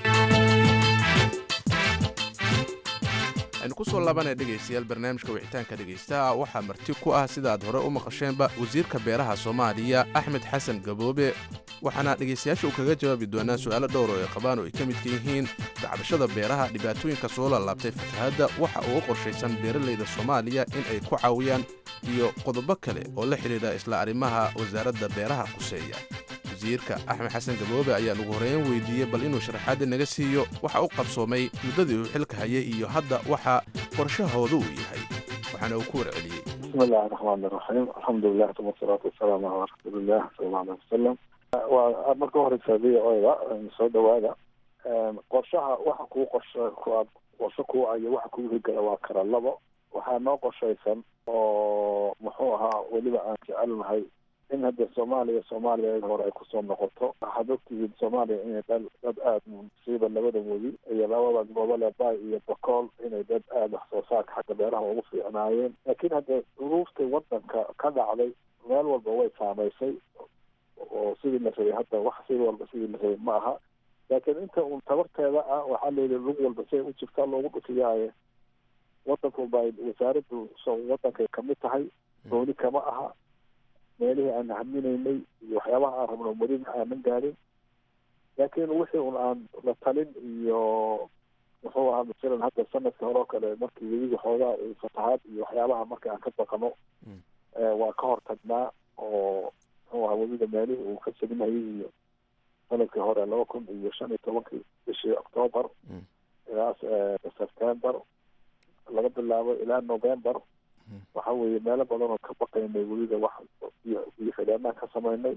aynu ku soo laabanaya dhegaystayaal barnaamijka wicitaanka dhegaystaha waxaa marti ku ah sida aad hore u maqasheenba wasiirka beeraha soomaaliya axmed xasan gaboobe, waxaana dhegaystayaasha uu kaga jawaabi doonaa su-aalo dhowr oo ay qabaan oo ay ka midka yihiin tacbashada beeraha, dhibaatooyinka soo laalaabtay fatahaadda, waxa uu u qorshaysan beeralayda soomaaliya in ay ku caawiyaan, iyo qodobo kale oo la xidhiidha isla arrimaha wasaaradda beeraha quseeya. wasiirka axmed xasan gaboobe ayaan ugu horeyn weydiiyey bal inuu sharaxaadda naga siiyo waxa u qabsoomay muddadii uu xilka hayay iyo hadda waxa qorshahooda uu yahay, waxaana uu ku warceliyey. bismillahi raxmaani raxiim, alxamdulilah uma salaatu wasalaamu calaa rasuulilah sala allahu alay wasalam. waa marka horeysa v o da soo dhawaada. qorshaha waxa kuu qorsha qorsho kuu ayo waxa kugu higala waa kala labo. waxaa noo qorshaysan oo muxuu ahaa weliba aan jecelnahay in hadda soomaaliya soomaaliya hore ay kusoo noqoto. waxaad ogtihiin soomaaliya inay dad dad aada musiiba labada webi iyo labada gobole bay iyo bakool inay dad aada wax soo saarka xagga beeraha ugu fiicnaayeen, laakiin hadda duruuftay wadanka ka dhacday meel walba way saamaysay oo sidii la rabay hadda wax sidii walba sidii la rabay ma aha. laakiin inta uun tabarteeda ah waxaa layidhi lug walba siay u jirtaa loogu dhufiyaaye. wadanku ba wasaaraddu wadankay kamid tahay, dooni kama aha. meelihii aan haminaynay iyo waxyaabaha aan rabno welina aanan gaarin, laakiin wixii un aan la talin iyo muxuu ahaa masalan hadda sanadka hore oo kale markii weliga xoogaa fatahaad iyo waxyaabaha marka aan ka baqano waa ka hor tagnaa oo muxuu ahaa weliga meelihii uu ka salinayay iyo sanadkii hore laba kun iyo shan iyo tobankii bishii octoobar ilaa september laga bilaabo ilaa november waxa weeye meelo badan oo ka baqaynay weliba wax iyo xidhaanaan ka samaynay.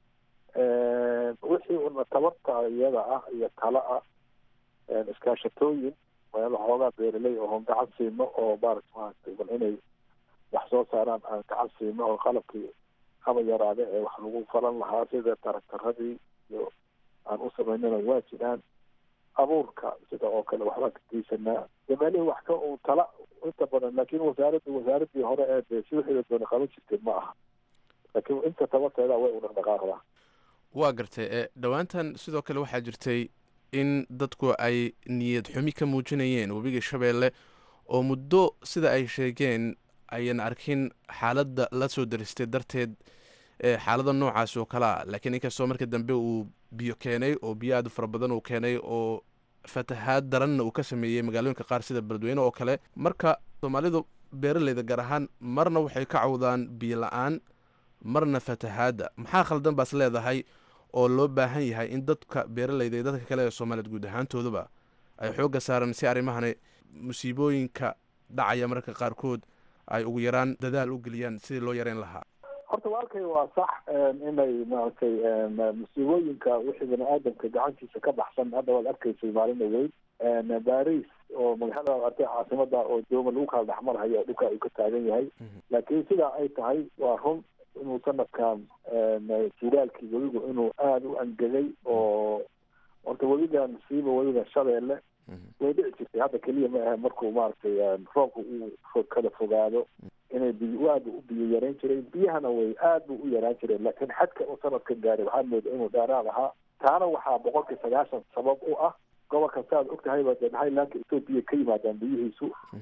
wixii una tabarta iyada ah iyo tala ah iskaashatooyin meelo xoogaa beeraley oo gacan siino oo maarata maaragtay bal inay wax soo saaraan aan gacan siino oo qalabkii haba yaraade ee wax lagu falan lahaa sida taraktaradii iyo aan u samaynana waa jiraan. abuurka sida oo kale waxbaan ka geysanaa meelihii wax ka uu tala inta badan, laakiin wasaaradda wasaaradii hore ee dee si wixii la doona qaban jirtay ma aha, laakiin inta tabarteeda way u dhaqdhaqaaqdaa. waa gartay ee dhowaantan sidoo kale waxaa jirtay in dadku ay niyad xumi ka muujinayeen webiga shabeelle oo muddo sida ay sheegeen ayan arkin xaaladda la soo daristay darteed ee xaalada noocaas oo kale ah, laakiin inkastoo marka dambe uu biyo keenay oo biyo aad u fara badan uu keenay oo fatahaad daranna uu ka sameeyey magaalooyinka qaar sida beledweyne oo kale. marka soomaalidu beeralayda gaar ahaan marna waxay ka cawdaan biyo la-aan marna fatahaadda. maxaa khaldan baas leedahay oo loo baahan yahay in dadka beeralayda iyo dadka kale ee soomaaliyeed guud ahaantooduba ay xoogga saaran si arrimahani musiibooyinka dhacaya mararka qaarkood ay ugu yaraan dadaal u geliyaan sidii loo yareyn lahaa? horta walkay waa sax inay maaragtay musiibooyinka wixii bani aadamka gacantiisa ka baxsan hadda waad arkaysay maalina weyn baris oo magaalada arkay caasimada oo dooma lagu kala dhexmarhayo dhibka uu ka taagan yahay. laakiin sidaa ay tahay waa run inuu sanadkan jiraalkii weligu inuu aada u angegay oo horta weligan siiba weliga shabeelle way dhici jirtay hadda keliya ma ahe markuu maaragtay roobka uu kala fogaado inay biyo aada u biyo yaraan jireen, biyahana way aada bu u yaraan jireen, laakiin xadka uu sanadka gaaray waxaa mooda inuu dheeraad ahaa. taana waxaa boqolkii sagaashan sabab u ah gobolka saaad og tahayba dee highlandka ethoopia ka yimaadaan biyihiisu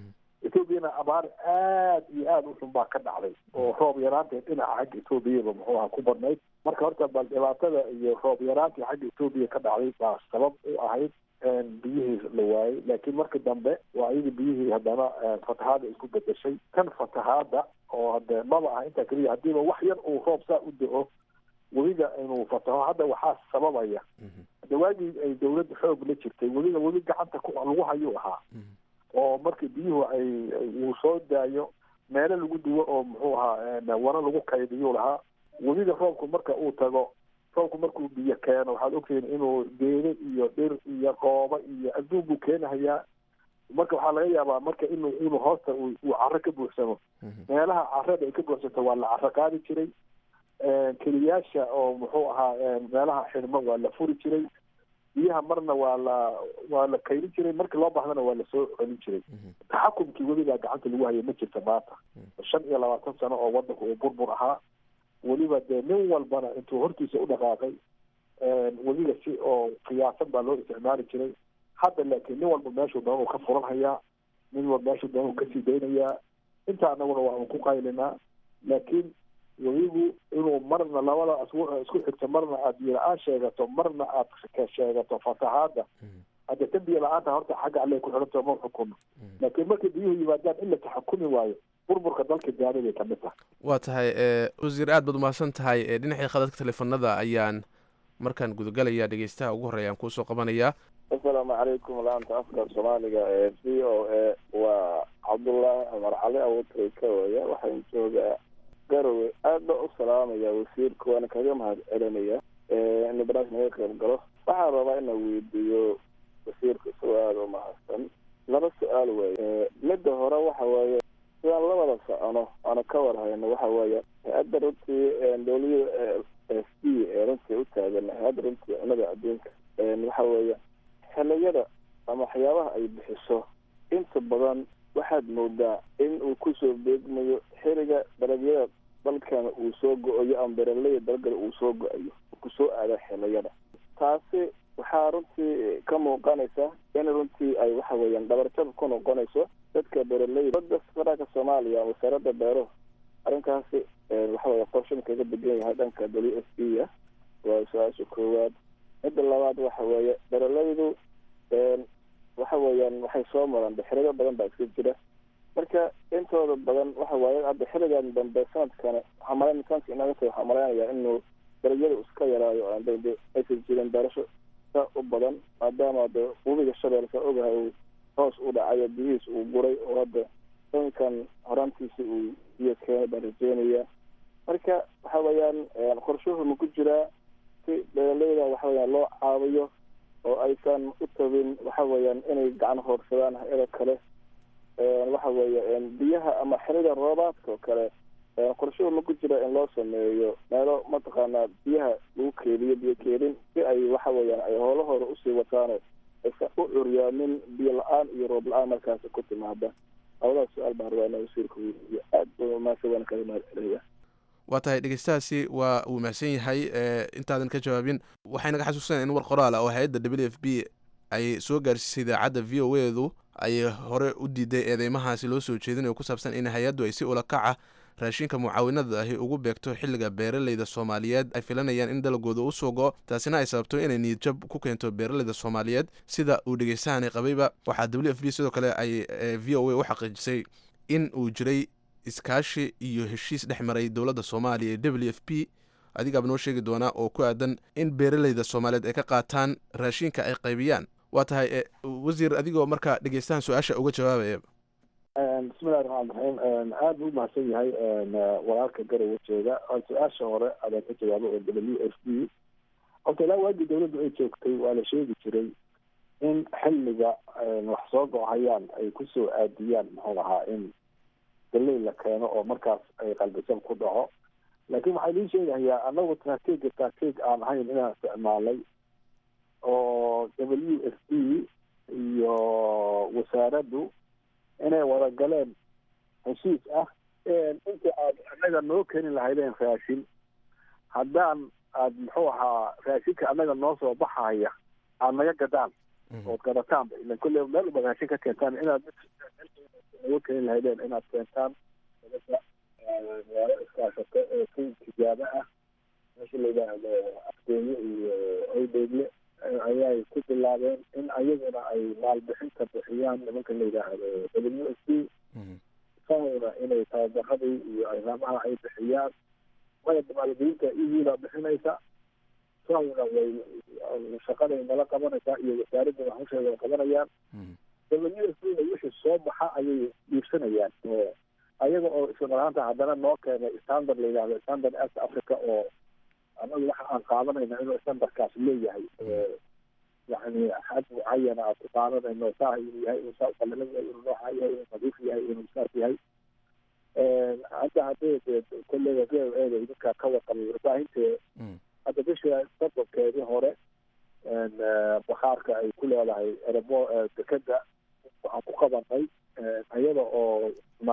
etoobiyana abaar aad iyo aada u xun baa ka dhacday oo roob yaraanteed dhinaca xagga etoobiyaba muxuu ahaa ku badnayd marka horta bal dhibaatada iyo roob yaraantii xagga etoobiya ka dhacday baa sabab u ahayd biyihii la waayey laakiin marka dambe waa iyadii biyihii haddana fatahaada isku bedeshay kan fatahaada oo hade maba ah intaa keliya haddiiba wax yar uu roob saa u da-o weliga inuu fataho hadda waxaa sababaya hade waagii ay dawladda xoog la jirtay weliga weli gacanta lagu hayuu ahaa oo markii biyuhu ay uu soo daayo meelo lagu duwo oo muxuu ahaa wara lagu kaydiyuu lahaa weliga roobku marka uu tago roobku markuu biyo keeno waxaad ogtihiin inuu geedo iyo dhir iyo rooba iyo adduun buu keenahayaa marka waxaa laga yaabaa marka inuu inuu hoosta uu caro ka buuxsamo meelaha carada ay ka buuxsanto waa la caro qaadi jiray keliyaasha oo muxuu ahaa meelaha xidhmo waa la furi jiray biyaha marna waa la waa la kaydin jiray markii loo baahdana waa lasoo celin jiray taxakumkii weligaa gacanta lagu hayay ma jirta maanta shan iyo labaatan sano oo wadanka uu burbur ahaa weliba dee nin walbana intuu hortiisa u dhaqaaqay weliga si oo qiyaasan baa loo isticmaali jiray hadda laakiin nin walba meeshuu doonuu ka furan hayaa nin walba meeshuu doonuu kasii daynayaa inta anaguna waa un ku qaylinaa laakiin weligu inuu marna labada isku xigto marna aada biyo la-aan sheegato marna aada sheegato fatahaada hadda tan biyo la-aanta horta xagga alle ku xidhanto ma xukumo laakiin markay biyuhu yimaadaan in la taxakumi waayo burburka dalka gaari bay kamid tahay waa tahay wasiir aad baad umahadsan tahay dhinacii khadadka teleefanada ayaan markaan gudagalaya dhegeystaha ugu horreeya aan kuusoo qabanayaa asalaamu calaykum laanta afka soomaaliga ee v o a waa cabdullaahi cumar cali awotray ka waya waxaan joogaa garowe aad baa u salaamaya wasiirka waana kaga mahad celinaya in barnaamij naga qayb galo waxaan rabaa inaan weydiiyo wasiirka su-aal u mahadsan laba su-aal weeye midda hore waxa weeye sidaan labada socono aana ka war hayno waxa weeye hadda runtii dowliyada s d ee runtii u taagan hadda runtii cunada adduunka waxa weeye xiliyada ama waxyaabaha ay bixiso inta badan waxaad moodaa in uu kusoo beegmayo xiliga dalagyada dalkana uu soo go-ayo ama beraleyda dalgala uu soo go-ayo kusoo aada xiliyada taasi waxaa runtii ka muuqanaysa in runtii ay waxa weeyaan dhabarjab ku noqonayso dadka beraleyda dada federaalka soomaaliya wasaaradda beero arrinkaasi waxa weya qorshan kaga degan yahay dhanka w s b ah waa su-aasha koowaad midda labaad waxa weeye beraleydu waxa weeyaan waxay soo maraan xiliyo badan baa iska jira marka intooda badan waxa waaye hadda xiligan dambe sanadkana waxaa malayn sanadka inaga tahay waxaa malaynayaa inuu dalagyada iska yaraayo aan de aysan jirin beerasho saa u badan maadaama de webiga shabeelle saa ogahay uu hoos u dhacayo biyihiis uu guray oo hadda sankan horaantiisi uu biyo keenay baan rajeynaya marka waxa weeyaan qorshuhu ma ku jiraa si beeraleyda waxa weyaan loo caawiyo oo aysan u tabin waxa weeyaan inay gacan hoorsadaan hay-ada kale waxa weeye biyaha ama xilida roobaadka oo kale qorshuhu ma ku jira in loo sameeyo meelo mataqaanaa biyaha lagu keediyo biyo keedin si ay waxa weeyaan ay howlahooda usii wataano aysan u curyaamin biyo la-aan iyo roob la-aan markaasi ku timaada labadaas su-aal baan rabaa inaa wasiirka weydiiyo aad ba maasha waan kaga mahad celaya waa tahay dhegeystahaasi waa uu mahadsan yahay intaadan ka jawaabin waxay naga xasuusanaya in war qoraal ah oo hay-adda w f b ay soo gaarsiisay idaacadda v o edu ay hore u diiday eedeymahaasi loo soo jeedinayo ku saabsan in hay-addu ay si ula kaca raashinka mucaawinada ahi ugu beegto xilliga beeraleyda soomaaliyeed ay filanayaan in dalagooda u soo go taasina ay sababto inay niyadjab ku keento beeraleyda soomaaliyeed sida uu dhegeystahani qabayba waxaa w f b sidoo kale ay v o a u xaqiijisay in uu jiray iskaashi iyo heshiis dhex maray dowladda soomaaliya ee w f p adigaaba noo sheegi doonaa oo ku aadan in beeraleyda soomaaliyeed ay ka qaataan raashinka ay qaybiyaan waa tahay wasiir adigoo markaa dhegeystahan su-aasha uga jawaabaya bismillahi raxmaan raxiim aada buu umahadsan yahay walaalka garowe jeega su-aasha hore adaan ka jawaabo oo w f b horta ilaa waagii dawladdu ay joogtay waa la sheegi jiray in xilliga wax soo go-hayaan ay kusoo aadiyaan muxuu ahaa in galey la keeno oo markaas ay qalbisab ku dhaco laakiin waxaa lii sheegahayaa anagu strateega strateeg aan ahayn inaan isticmaalay oo w f b iyo wasaaraddu inay wada galeen heshiis ah inta aad annaga noo keeni lahaydeen raashin haddaan aad muxuu ahaa raashinka annaga noo soo baxaya aad naga gadaan ood gadataanba ilan kulle meel uba raashin ka keentaan inaad ugu keeni lahaydeen inaad keentaan dabada meelo iskaashato ee ku tijaabo ah meesha la yidhaahdo afdeeye iyo awdeegle ayay ku bilaabeen in ayaguna ay maalbixinta bixiyaan nimanka la yidhaahdo w s d sauna inay tababaradii iyo arrimaha ay bixiyaan maya maalgelinta iyuda bixinaysa sauna way shaqaday nala qabanaysaa iyo wasaaradda hawsheeda ay qabanayaan w s d wixii soo baxa ayay iibsanayaan ayaga oo isla marhaanta haddana noo keenay standard la yidhahdo standard east africa oo anagu waxa aan qaadanayna inuu standardkaas leeyahay yani xad mucayana aad ku qaadanayno saa inuu yahay inuu saa uqalilan yahay inuu nooxa yahay inuu nadiif yahay inuu saas yahay hadda haddii de kolleyga v o eda idinkaa ka waqabay warbaahinteeda hadda bisha sodonkeedii hore bakhaarka ay ku leedahay erebo dekeda waxaan ku qabanay iyada oo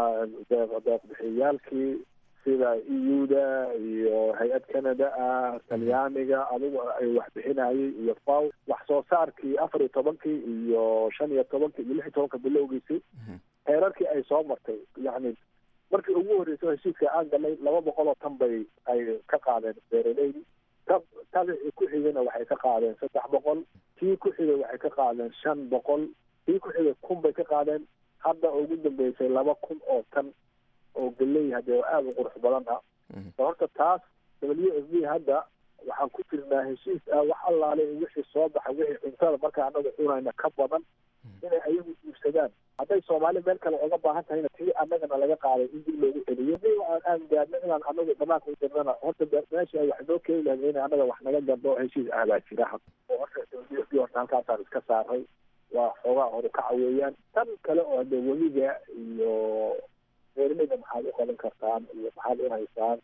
deeqbixiyaalkii sida e u-da iyo hay-ad canada ah talyaaniga adigu ay wax bixinayay iyo faw wax soo saarkii afar iyo tobankii iyo shan iyo tobankii iyo lix iyo tobanka bilowgiisii heerarkii ay soo martay yani markii ugu horreysay heshiiska aan galnay laba boqol oo tan bay ay ka qaadeen beeraleydi tab tabicii ku xigayna waxay ka qaadeen saddex boqol kii ku xigay waxay ka qaadeen shan boqol kii ku xigay kun bay ka qaadeen hadda ugu dambeysay laba kun oo tan oo galey hadee aada u qurux badan ah horta taas w s d hadda waxaan ku jirnaa heshiis ah wax allaale wixii soo baxa wixii cuntada markaa anaga cunayna ka badan inay ayagu iibsadaan hadday soomaali meel kale oga baahan tahayna tii annagana laga qaaday in dib loogu celiyo aan aan gaadno inaan anagu dhamaanka u jirnana horta meesha wax noo keeni lahayd in annaga wax naga gadno heshiis ah baa jira oo horta w s d horta halkaasaan iska saaray waa xoogaa hore ka caweeyaan tan kale oo hade weliga iyo beeraleyda maxaad u qaban kartaan iyo maxaad u haysaan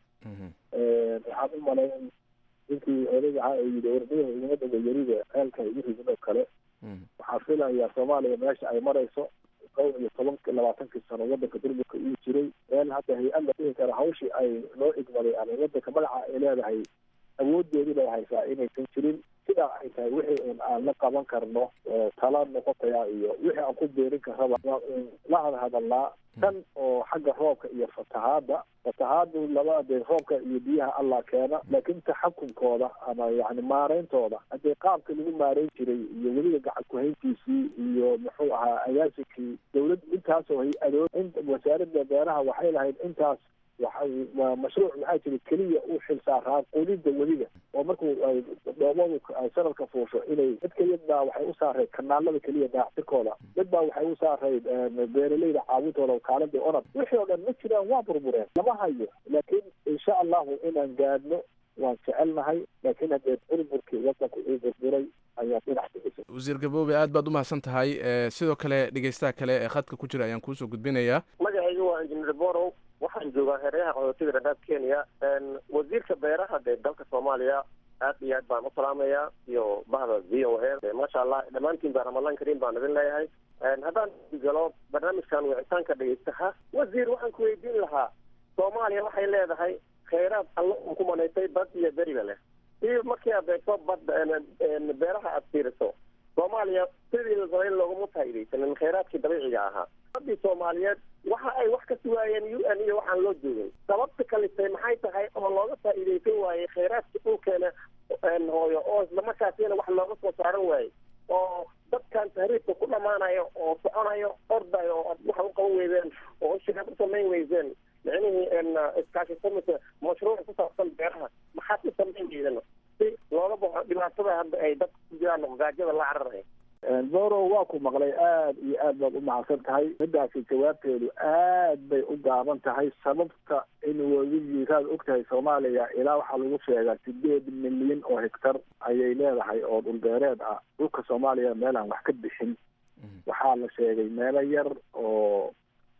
waxaan u malayn ninkii odayga ahaa ee yidhi warmiyaha iguma dhago yariga ceelka igu ridin oo kale waxaan filayaa soomaaliya meesha ay marayso dhowr iyo tobanki labaatankii sano wadanka durburka uu jiray meel hadda hay-ad la dhihi kara hawshii ay loo igmaday ama wadanka magaca ay leedahay awoodeedii bay haysaa inaysan jirin sidaa ay tahay wixii un aan la qaban karno tala noqotaya iyo wixii aan ku beerin karraba waa un la hadhadalnaa tan oo xagga roobka iyo fatahaadda fatahaaddu laba dee roobka iyo biyaha allah keena laakiin taxakumkooda ama yani maarayntooda haddii qaabka lagu maarayn jiray iyo weliba gacan ku-hayntiisii iyo muxuu ahaa agaasikii dawlad intaasoo hay adood in wasaaradda beeraha waxay lahayd intaas waxay mashruuc maxaa jira keliya u xil saaraa qulidda weliga oo markuu ay dhoomadu ay sanadka fuusho inay mid keliya baa waxay u saaray kanaalada keliya daactirkooda mid baa waxay u saaray beeraleyda caawintooda wakaaladii onad wixii oo dhan ma jiraan waa burbureen lama hayo laakiin insha allahu inaan gaadhno waan jecelnahay laakiin haddee burburkii wadanku uu burburay ayaa dhinac bixisay wasiir gaboobe aad baad u mahadsan tahay sidoo kale dhegeystaha kale ee khadka ku jira ayaan kuusoo gudbinayaa magacayga waa injineer borow waxaan joogaa hareeraha qaxootiga dhadhaab kenya wasiirka beeraha dee dalka soomaaliya aad iyo aad baan u salaamayaa iyo bahda v o a maasha allah dhammaantiin baa ramadaan kariim baan idin leeyahay haddaan galo barnaamijkan wicitaanka dhegeystaha wasiir waxaan ku weydiin lahaa soomaaliya waxay leedahay khayraad alla un ku manaysay bad iyo beriba leh iyo markii aad eegto bad beeraha aad fiiriso soomaaliya sidii la rabay looguma faa'iidaysanin khayraadkii dabiiciga ahaa badii soomaaliyeed waxa ay wax ka sugaayeen u n iyo waxaan loo joogin sababta kalisay maxay tahay oo looga faa'iidaysan waayey khayraadka dhulkeena hooyo oo islamarkaasina wax looga soo saaran waayey oo dadkan tahriibka ku dhamaanayo oo soconayo ordayo oo waxa u qaban weydeen oo shirkad u samayn weydeen micnihii iskaashisamisa mashruuc ku saabsan beeraha maxaad u samayn weydeen si looga baxo dhibaatada hadda ay dadka ku jiraan gaajada la cararaya borow waa ku maqlay aad iyo aad baad u mahadsan tahay midaasi jawaabteedu aad bay u gaaban tahay sababta in wadigiisaad og tahay soomaaliya ilaa waxaa lagu sheegaa sideed milyan oo hektar ayay leedahay oo dhulbeereed ah dhulka soomaaliya meelaan wax ka bixin waxaa la sheegay meelo yar oo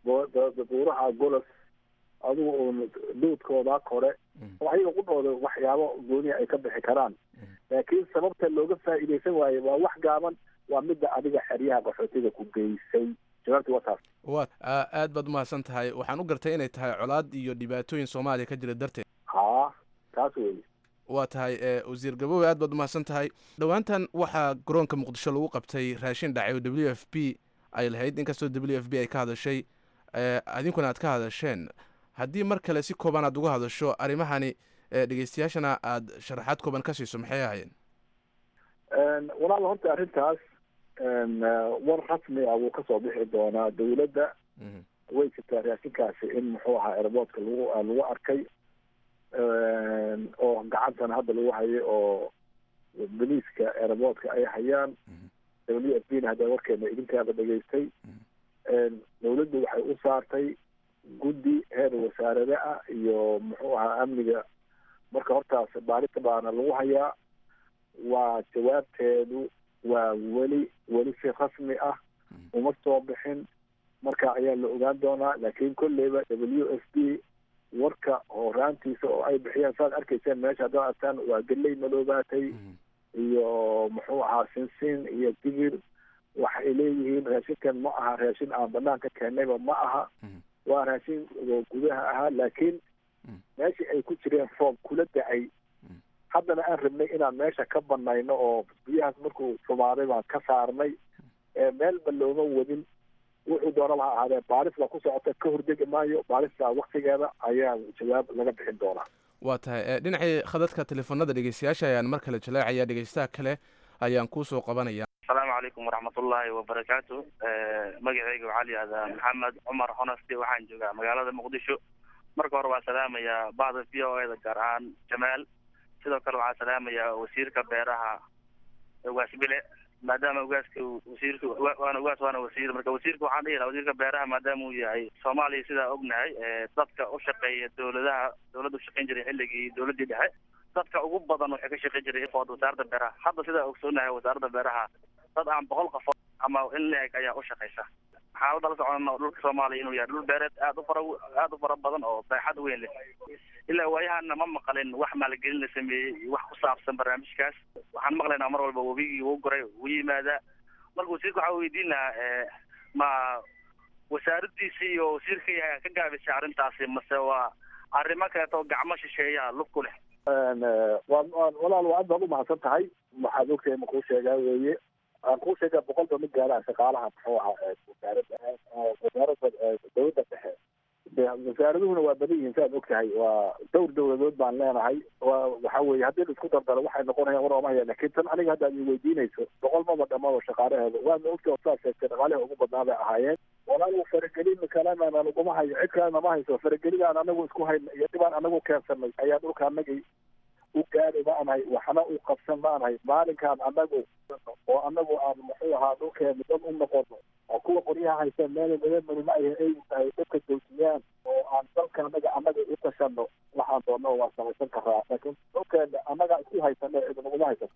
buuraha golos adigu uun duudkooda kore ayaga qudhooda waxyaabo gooniya ay ka bixi karaan laakiin sababta looga faa'iidaysan waaye waa wax gaaban waa midda adiga xeryaha qaxootiga ku geysay jawaabtii waa taas wa aad baad umahadsan tahay waxaan u gartay inay tahay colaad iyo dhibaatooyin soomaaliya ka jira darteed ha taas wey waa tahay wasiir gaboowe aad baad umahadsan tahay dhowaantan waxaa garoonka muqdisho lagu qabtay raashin dhacay oo w f b ay lahayd inkastoo w f b ay ka hadashay adinkuna aad ka hadasheen haddii mar kale si kooban aad uga hadasho arrimahani dhegeystayaashana aad sharaxaad kooban ka siiso maxay ahaayeen walaal horta arrintaas war rasmi ah wuu kasoo bixi doonaa dawladda way jirtaa raashinkaasi in muxuu ahaa airportka lagu lagu arkay oo gacantana hadda lagu hayay oo boliiska airportka ay hayaan w f b na hadda warkeena idinkaaba dhegaystay dawladdu waxay u saartay guddi heer wasaarada ah iyo muxuu ahaa amniga marka hortaas baarita baana lagu hayaa waa jawaabteedu waa weli weli si rasmi ah uma soo bixin marka ayaa la ogaan doonaa laakiin kolleyba w f b warka horaantiisa oo ay bixiyaan saad arkayseen meesha haddaad arkaan waa geley madoobaatay iyo muxuu ahaa sinsin iyo digir waxay leeyihiin raashinkan ma aha raashin aan banaanka keennayba ma aha waa raashin oo gudaha ahaa laakiin meeshii ay ku jireen roob kula da-ay haddana aan rabnay inaan meesha ka banayno oo biyahaas markuu sumaaday baan ka saarnay meelba looma wadin wuxuu doonaba ha ahaadee baaris baa ku socota ka hordegi maayo baaristaa waktigeeda ayaa jawaab laga bixin doonaa waa tahay dhinacii khadadka telefoonada dhegeystayaasha ayaan mar kale jaleecaya dhegeystaha kale ayaan kuusoo qabanaya asalaamu calaykum waraxmatullaahi wabarakaatu magacayga waxaa la yihahdaa maxamed cumar honasti waxaan joogaa magaalada muqdisho marka hore waan salaamayaa bahda v o eda gaar ahaan jamaal sidoo kale waxaan salaamayaa wasiirka beeraha ugaas bile maadaama ugaaska wasiirka waana ugaas waana wasiir marka wasiirka waxaan dhihi lahaa wasiirka beeraha maadaama uu yahay soomaaliya sidaa ognahay dadka u shaqeeya dawladaha dawladda u shaqeyn jiray xilligii dawladdii dhexe dadka ugu badan waxay ka shaqeyn jiray ifood wasaaradda beeraha hadda sidaa ogsoonahay wasaaradda beeraha dad aan boqol qofood ama in la-eg ayaa u shaqeysa xaaladda la socona dhulka soomaaliya inuu yahay dhul beereed aada u fara aada u fara badan oo baaxad weyn leh ilaa waayahana ma maqalin wax maalgelin la sameeyey iyo wax ku saabsan barnaamijkaas waxaan maqlaynaa mar walba webigii uu goray uu yimaadaa marka wasiirka waxaa weydiin lahaa ma wasaaraddiisi iyo wasiirka yahay ka gaabisay arrintaasi mase waa arrimo kaleeto oo gacmo shisheeyaa lug ku leh walaal waa aad baad umahadsan tahay waxaad ogtahay ma kuu sheegaa weeye aan kuu sheegaa boqolba mid gaalaha shaqaalaha muxuu ahaa wasaaradda wasaaradda dawladda dhexe wasaaraduhuna waa badan yihiin saad ogtahay waa dhowr dawladood baan leenahay waa waxa weeye haddii la isku dardaro waxay noqonayaan war ooma haya laakiin tan aniga haddaad i weydiinayso boqol maba dhamaba shaqaalaheeda waadna ogtahay oo saad sheegtay dhaqaalihi ugu badnaa bay ahaayeen walaal faragelin kalena naguma hayo cid kalena ma hayso faragelidaan anagu isku hayna iyo dhibaan anagu keensanay ayaa dhulka anagii u gaari ma anahay waxna u qabsan ma anahay maalinkaan anagu oo anagu aan muxuu ahaa dhulkeena dad u noqono oo kuwa qoryaha haystaan meel madamani ma ay ay tahay dadka joojiyaan oo aan dalka anaga anaga u tashano waxaan doonno waa samaysan karaa laakiin dhulkeena anaga isku haysana cid naguma haysato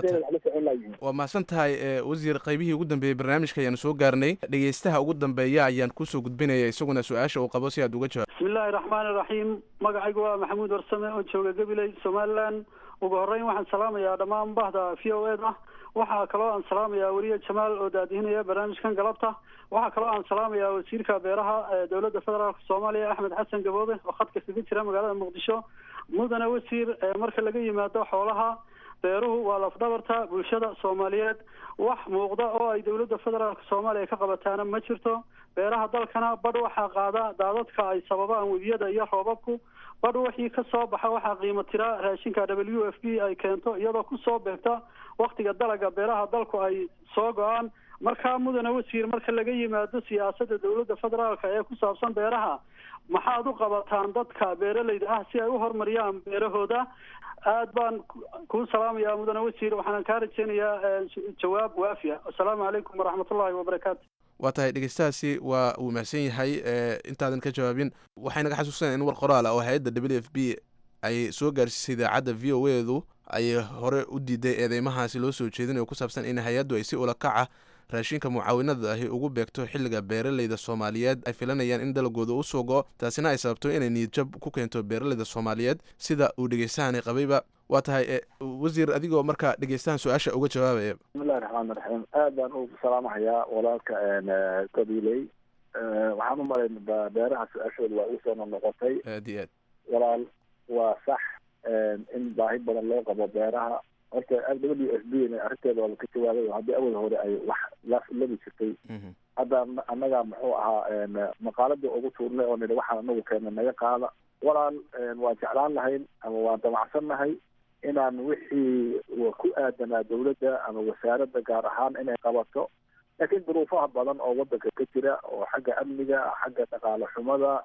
waa mahadsan tahay wasiir qaybihii ugu dambeeyey barnaamijka ayaanu soo gaarnay dhegeystaha ugu dambeeya ayaan kusoo gudbinaya isaguna su-aasha uu qabo si aad uga jawaab bismillahi raxmaani raxiim magacaygu waa maxamuud warsame oo jooga gabiley somalilan ugu horreyn waxaan salaamayaa dhammaan bahda v o eda waxaa kaloo aan salaamayaa weliye jamaal oo daadihinaya barnaamijkan galabta waxaa kaloo aan salaamayaa wasiirka beeraha ee dowladda federaalka soomaaliya axmed xasan gaboobe oo khadka kaga jira magaalada muqdisho mudane wasiir marka laga yimaado xoolaha beeruhu waa lafdhabarta bulshada soomaaliyeed wax muuqda oo ay dowladda federaalka soomaaliya ka qabataana ma jirto beeraha dalkana badh waxaa qaada daadadka ay sababaan webiyada iyo roobabku badh wixii ka soo baxa waxaa qiimo tira raashinka w f b ay keento iyadoo kusoo beegta waktiga dalaga beeraha dalku ay soo go-aan markaa mudane wasiir marka laga yimaado siyaasadda dowladda federaalka ee ku saabsan beeraha maxaad u qabataan dadka beeralayda ah si ay u horumariyaan beerahooda aad baan kuu salaamayaa mudane wasiir waxaanan kaa rajeynayaa jawaab waafiya assalaamu calaykum waraxmatullaahi wabarakaatu waa tahay dhegeystahaasi waa uu mahadsan yahay intaadan ka jawaabin waxay naga xasuusanaya in war qoraal ah oo hay-adda w f b ay soo gaarsiisay idaacadda v o edu ay hore u diiday eedeymahaasi loo soo jeedinayo ku saabsan in hay-addu ay si ula kaca raashinka mucaawinada ahi ugu beegto xilliga beeralayda soomaaliyeed ay filanayaan in dalagooda u soo go taasina ay sababto inay niyadjab ku keento beeralayda soomaaliyeed sida uu dhegeystahani qabayba waa tahay wasiir adigoo marka dhegeystahan su-aasha uga jawaabaya bismillahi raxmaan raxiim aad baan u salaamahayaa walaalka gabiley waxaan u malayn beeraha su-aashooda waa ugu soo noqnoqotay aad iyo aad walaal waa sax in baahi badan loo qabo beeraha horta w f b arrinteeda waaba ka jawaabay haddii awal hore ay wax labi jirtay haddaan annaga muxuu ahaa maqaaladii ugu tuurnay oo nidhi waxaan anagu keena naga qaada walaal waan jeclaan lahayn ama waan damacsannahay inaan wixii ku aadanaa dawladda ama wasaaradda gaar ahaan inay qabato laakiin duruufaha badan oo wadanka ka jira oo xagga amniga xagga dhaqaale xumada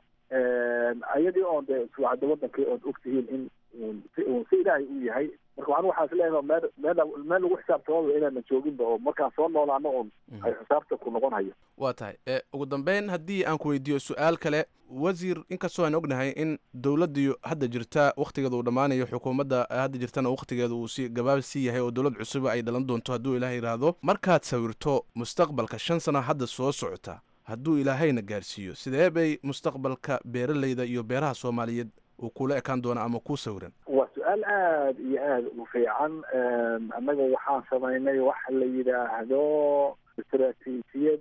ayadii oon de hadda wadankii ood ogtihiin in si ilaahay uu yahay marka waxaan waxaas leeyahay meel meel meel lagu xisaabtamaba inaana jooginba oo markaan soo noolaano oon ay xisaabta ku noqon hayo waa tahay ugu dambeyn haddii aan ku weydiiyo su-aal kale wasiir inkastoo aan ognahay in dowladdii hadda jirta wakhtigeeda uu dhammaanayo xukuumadda hadda jirtana wakhtigeeda uu si gabaab sii yahay oo dowlad cusuba ay dhalan doonto hadduu ilaahay yidhaahdo markaad sawirto mustaqbalka shan sano hadda soo socota hadduu ilaahayna gaarsiiyo sidee bay mustaqbalka beeralayda iyo beeraha soomaaliyeed uu kula ekaan doona ama ku sawiran waa su-aal aada iyo aada u fiican annaga waxaan samaynay waxa la yidhaahdo istaraatiijiyad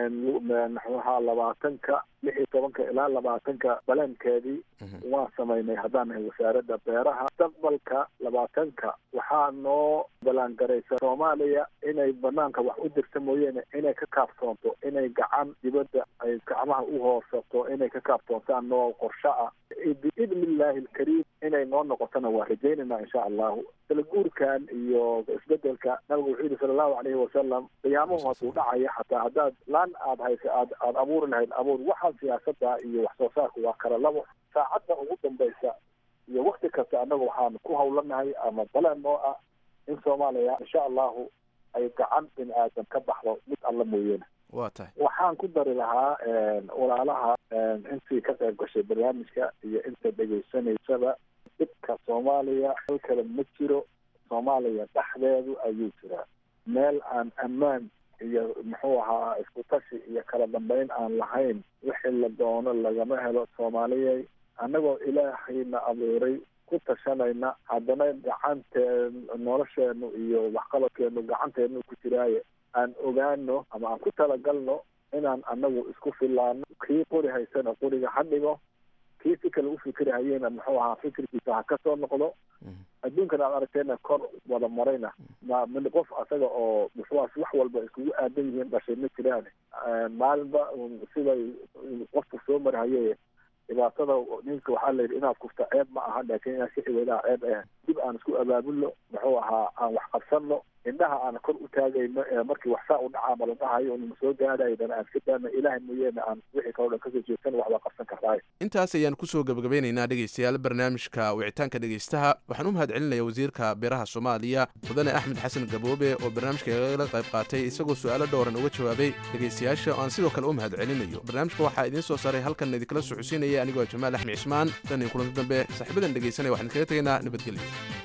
maxuaha labaatanka lix iyo tobanka ilaa labaatanka balankeedii waan samaynay haddaan nahay wasaaradda beeraha mustaqbalka labaatanka waxaa noo ballaangaraysa soomaaliya inay banaanka wax u dirta mooyeene inay ka kaabsoonto inay gacan dibadda ay gacmaha u hoorsato inay ka kaabsoontaan noo qorsho ah biidni illaahi alkariim inay noo noqotona waa rajaynayna insha allahu kala guurkan iyo isbedelka nabigu wuxuu yihi sala allahu calayhi wasalam qiyaamuhu hadduu dhacaya xataa haddaad laan aad haysa aad aada abuuri lahayd abuur waxaa siyaasadda iyo wax soo saarku waa kala labo saacadda ugu dambaysa iyo wakti kasta annaga waxaan ku hawlanahay ama balaan noo ah in soomaaliya insha allahu ay gacan bini aadan ka baxdo mid alla mooyeene waa tahay waxaan ku dari lahaa walaalaha intii ka qayb gashay barnaamijka iyo inta dhegaysanaysaba dhibka soomaaliya hal kale ma jiro soomaaliya dhexdeedu ayuu jiraa meel aan ammaan iyo muxuu ahaa isku tashi iyo kala dambeyn aan lahayn wixii la doono lagama helo soomaaliyay annagoo ilaahayna abuuray ku tashanayna haddana gacanteen nolosheenu iyo waxqabadkeenu gacanteenu ku jiraaye aan ogaano ama aan ku talagalno inaan annagu isku filaano kii qori haysana qoriga ha dhigo kii si kale u fikri hayena muxuu ahaa fikirkiisa ha ka soo noqdo adduunkan aad aragteena kor wada marayna ma min qof asaga oo muxuaas wax walba iskugu aadan yihiin dhashay ma jiraan maalinba siday qofku soo marhaye dhibaatada ninka waxaa la yidhi inaad kufta ceeb ma aha laakiin inaad si xiweydaha ceeb ah dib aan isku abaabulno muxuu ahaa aan wax qabsanno indhaha aan kor u taagayno ee markii wax saa u dhacaa ma la dhahayo unama soo gaadhaydana aan iska daana ilaahay mooyeene aan wixii kaloo dhan kasoo jeedsana waxbaa qabsan karnaayo intaas ayaan kusoo gabagabeynaynaa dhegaystayaal barnaamijka wicitaanka dhegaystaha waxaan u mahad celinaya wasiirka beeraha soomaaliya mudane axmed xasan gaboobe oo barnaamijka igala qayb qaatay isagoo su-aalo dhowran uga jawaabay dhegaystayaasha oo aan sidoo kale u mahad celinayo barnaamijka waxaa idiin soo saaray halkan idinkala socodsiinaya anigoo jamaal axmed cismaan dan iyo kulanti dambe saaxiibadan dhegaysanaya waxaan kaga tegaynaa nabadgelyo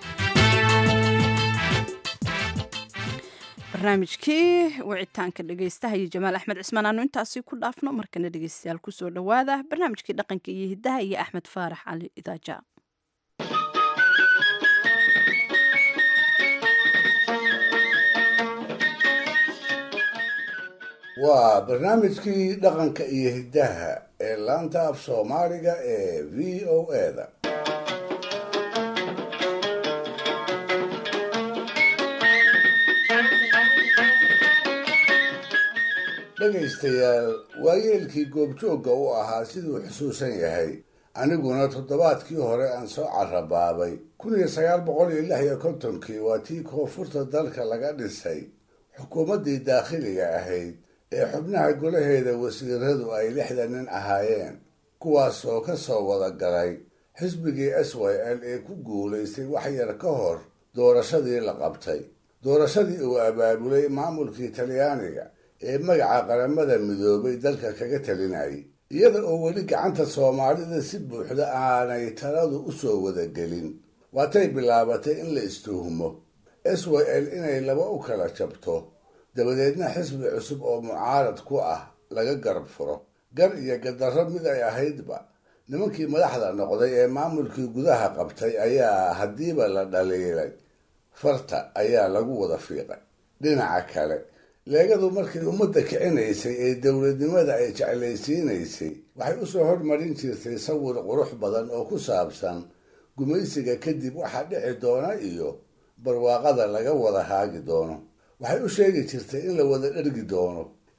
barnaamijkii wicitaanka dhegaystaha iyo jamaal axmed cismaan aanu intaasi ku dhaafno markana dhegaystayaal kusoo dhowaada barnaamijkii dhaqanka iyo hiddaha iyo axmed faarax cali idaaja waa barnaamijkii dhaqanka iyo hiddaha ee laanta af soomaaliga ee v o eda dhegaystayaal waayeelkii goobjoogga u ahaa siduu xusuusan yahay aniguna toddobaadkii hore aan soo carabaabay kun iyo sagaal boqol iyo lix iyo kontonkii waa tii koonfurta dalka laga dhisay xukuumaddii daakhiliga ahayd ee xubnaha golaheeda wasiiradu ay lixdan nin ahaayeen kuwaasoo ka soo wada galay xisbigii s y l ee ku guulaystay wax yar ka hor doorashadii la qabtay doorashadii uu abaabulay maamulkii talyaaniga ee magaca qaramada midoobay dalka kaga talinayay iyada oo weli gacanta soomaalida si buuxda aanay taladu u soo wadagelin waatay bilaabatay in la istuhumo s y l inay laba u kala jabto dabadeedna xisbi cusub oo mucaarad ku ah laga garab furo gar iyo gadarro mid ay ahaydba nimankii madaxda noqday ee maamulkii gudaha qabtay ayaa haddiiba la dhaliilay farta ayaa lagu wada fiiqay dhinaca kale leegadu markii ummadda kicinaysay ee dowladnimada ay jeclaysiinaysay waxay u soo hormarin jirtay sawir qurux badan oo ku saabsan gumaysiga kadib waxa dhici doona iyo barwaaqada laga wada haagi doono waxay u sheegi jirtay in la wada dhergi doono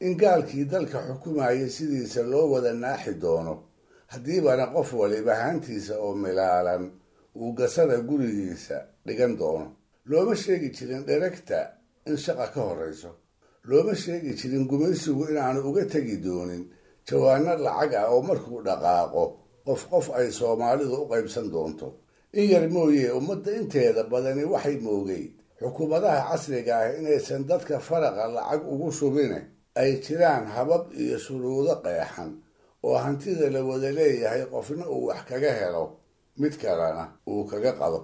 in gaalkii dalka xukumayay sidiisa loo wada naaxi doono haddiibana qof waliba haantiisa oo milaalan uu gasada gurigiisa dhigan doono. looma sheegi jirin dheregta in shaqa ka horrayso, looma sheegi jirin gumaysigu inaanu uga tegi doonin jawaano lacag ah oo markuu dhaqaaqo qof qof ay soomaalidu u qaybsan doonto. in yar mooye ummadda inteeda badani waxay moogeyd xukuumadaha casriga ah inaysan dadka faraqa lacag ugu shubine ay jiraan habab iyo shuruudo qeexan oo hantida la wada leeyahay qofna uu wax kaga helo mid kalena uu kaga qado.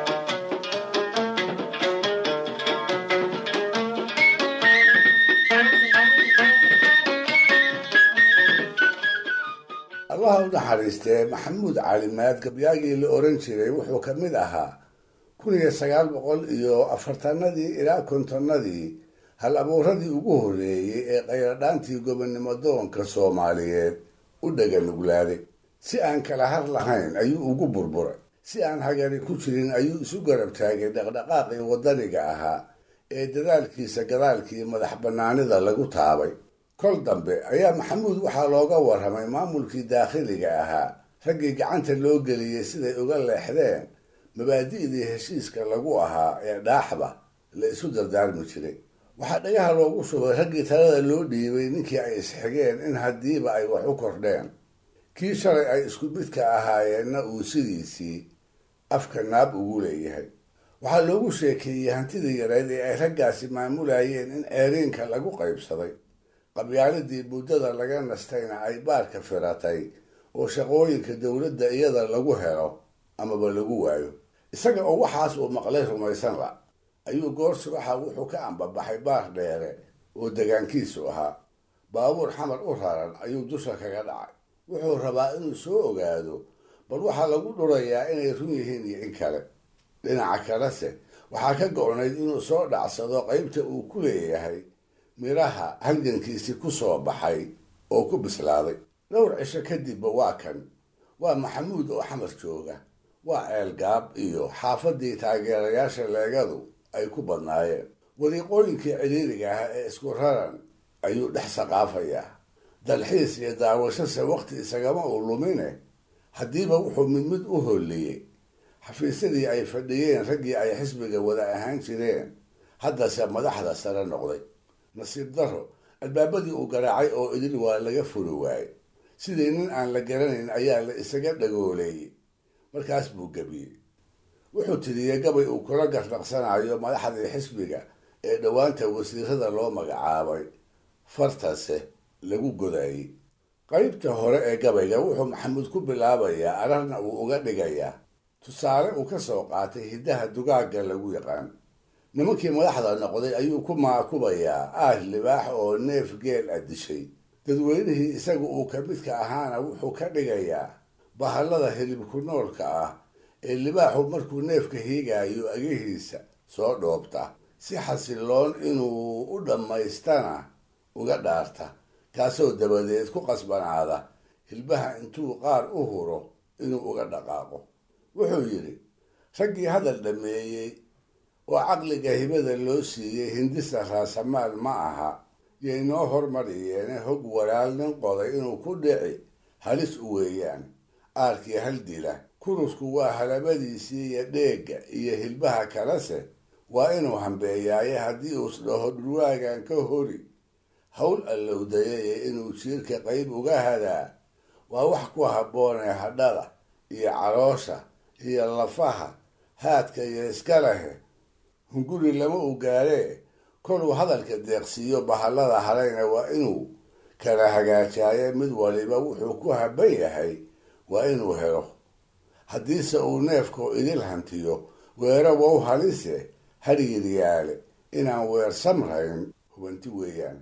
allaha u naxariistee maxamuud calimaad gabyaagii la oran jiray wuxuu ka mid ahaa kun iyo sagaal boqol iyo afartanadii ilaa kontonnadii hal abuuradii ugu horreeyey ee qayradhaantii gobonnimo doonka soomaaliyeed u dhaganuglaaday. si aan kala har lahayn ayuu ugu burburay, si aan hagari ku jirin ayuu isu garab taagay dhaqdhaqaaqii waddaniga ahaa ee dadaalkiisa gadaalkii madax bannaanida lagu taabay. kol dambe ayaa maxamuud waxaa looga warramay maamulkii daakhiliga ahaa raggii gacanta loo geliyey siday uga leexdeen mabaadi'dii heshiiska lagu ahaa ee dhaaxba la isu dardaarmi jiray. waxaa dhagaha loogu shubay raggii talada loo dhiibay ninkii ay isxigeen in haddiiba ay wax u kordheen, kii shalay ay isku midka ahaayeenna uu sidiisii afka naab ugu leeyahay. waxaa loogu sheekeeyey hantidii yareyd ee ay raggaasi maamulayeen in ceeriinka lagu qaybsaday, qabyaaladii muddada laga nastayna ay baarka firatay oo shaqooyinka dowladda iyada lagu helo amaba lagu waayo. isaga oo waxaas uu maqlay rumaysan la ayuu goor subaxa wuxuu ka ambabaxay baar dheere oo degaankiisu ahaa. baabuur xamar u raran ayuu dusha kaga dhacay. wuxuu rabaa inuu soo ogaado bal waxaa lagu dhurayaa inay run yihiin iyo in kale. dhinaca kalese waxaa ka go-nayd inuu soo dhacsado qaybta uu ku leeyahay midhaha halgankiisii ku soo baxay oo ku bislaaday. dhowr cisho kadibba waa kan, waa maxamuud oo xamar jooga, waa ceelgaab iyo xaafadii taageerayaasha leegadu ay ku badnaayeen. wadiiqooyinkii ciriiriga ahaa ee isku raran ayuu dhex saqaafayaa. dalxiis iyo daawashase waqti isagama uu lumine haddiiba wuxuu mid mid u holliyey xafiisyadii ay fadhiyeen raggii ay xisbiga wada ahaan jireen, haddase madaxda sare noqday. nasiib daro albaabadii uu garaacay oo idil waa laga furi waayey. sidii nin aan la garanayn ayaa la isaga dhagooleeyey. markaas buu gebiyey. wuxuu tiriyey gabay uu kula garnaqsanayo madaxdii xisbiga ee dhowaanta wasiirada loo magacaabay, fartase lagu godayey. qaybta hore ee gabayga wuxuu maxamuud ku bilaabayaa ararna uu uga dhigayaa tusaale uu ka soo qaatay hiddaha dugaagga lagu yaqaan. nimankii madaxda noqday ayuu ku maakubayaa aah libaax oo neef geel a dishay. dadweynihii isagu uu ka midka ahaana wuxuu ka dhigayaa bahallada hilibku noolka ah ee libaaxu markuu neefka hiigaayo agihiisa soo dhoobta, si xasiloon inuu u dhammaystana uga dhaarta, kaasoo dabadeed ku qasbanaada hilbaha intuu qaar u huro inuu uga dhaqaaqo. wuxuu yidhi raggii hadal dhammeeyey oo caqliga hibada loo siiyey hindisa raasamaal ma aha yaynoo hormariyeene hog walaal nin qoday inuu ku dhici halis u weeyaan. aarkii hal dila kurusku waa halabadiisii iyo dheegga iyo hilbaha kalese waa inuu hambeeyaaye haddii uus dhaho dhurwaagan ka hori hawl allowdayaye inuu jiirka qayb uga hadaa waa wax ku habboonee hadhada iyo caloosha iyo lafaha haadka iyo iska lehe hunguri lama u gaaree koluu hadalka deeqsiiyo bahallada harayna waa inuu kala hagaajaaye mid waliba wuxuu ku habban yahay waa inuu helo. haddiise uu neefkoo idil hantiyo weero wow halise hadhiiryaale inaan weer samrayn hubanti weeyaan.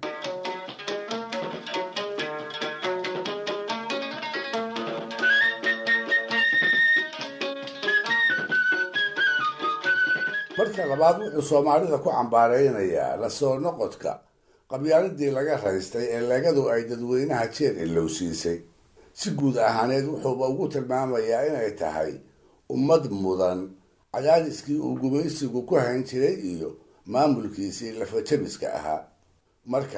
marka labaad wuxuu soomaalida ku cambaaraynayaa la soo noqodka qabyaaladii laga raystay ee leegadu ay dadweynaha jeer ilowsiisay. si guud ahaaneed wuxuuba ugu tilmaamayaa inay tahay ummad mudan cadaadiskii uu gumaysigu ku hayn jiray iyo maamulkiisii lafajabiska ahaa. mar kale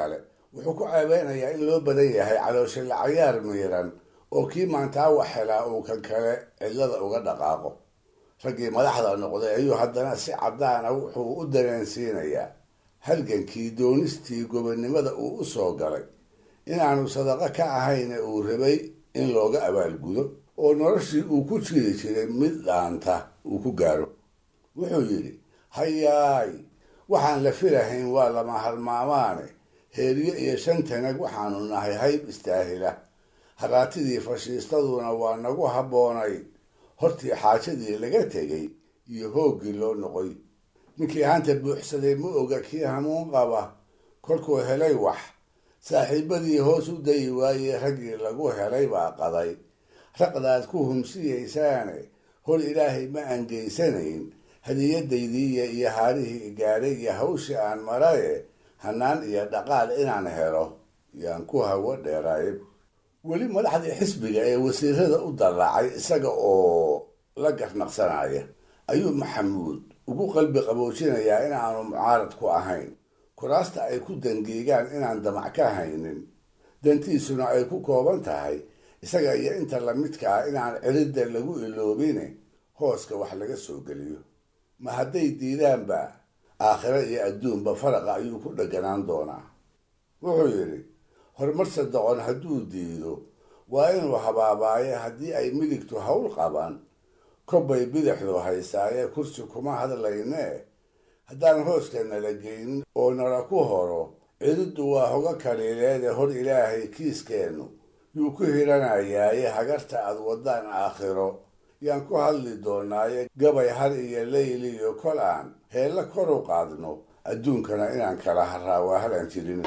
wuxuu ku ceebeynayaa in loo badan yahay caloosha la cayaar miiran oo kii maantaa wax helaa uu kan kale cidlada uga dhaqaaqo. raggii madaxda noqday ayuu haddana si caddaana wuxuu u dareensiinayaa halgankii doonistii gobonnimada uu u soo galay inaanu sadaqo ka ahayne uu rabay in looga abaalgudo oo noloshii uu ku jiri jiray mid dhaanta uu ku gaaro. wuxuu yidhi, hayaay waxaan la filahayn waa lama halmaamaane, heeriyo iyo shan tanag waxaanu nahay hayb istaahila, haraatidii fashiistaduna waa nagu habboonayd, hortii xaajadii laga tegay iyo hooggii loo noqoy. ninkii hanta buuxsaday ma oga kii hamuun qaba, kolkuu helay wax saaxiibadii hoos u dayi waayey raggii lagu helay baa qaday. raqdaad ku humsiyaysaane hor ilaahay ma angeysanayn, hadiyadaydiiya iyo haarihii gaadhay iyo hawshii aan maraye hanaan iyo dhaqaal inaan helo yaan ku hawo dheeraayb. weli madaxdii xisbiga ee wasiirada u dallacay isaga oo la garnaqsanaya ayuu maxamuud ugu qalbi qaboojinayaa inaanu mucaarad ku ahayn, kuraasta ay ku dangeegaan inaan damac ka haynin, dantiisuna ay ku kooban tahay isaga iyo inta lamidka ah inaan ciridda lagu iloobine hooska wax laga soo geliyo. ma hadday diidaanba aakhiro iyo adduunba faraqa ayuu ku dheganaan doonaa. wuxuu yidhi, horumar sadoqon hadduu diido waa inuu habaabaaye haddii ay midigtu hawl qaban, kobbay bidixdu haysaaye kursi kuma hadlaynee, haddaan hooska nala geynin oo nala ku horo ciriddu waa hoga kaliileede hor ilaahay kiiskeennu yuu ku hiranayaaye hagarta aad waddaan aakhiro yaan ku hadli doonaaye gabay har iyo leyli iyo kol aan heella kor u qaadno adduunkana inaan kala haraa waa halaan jirin.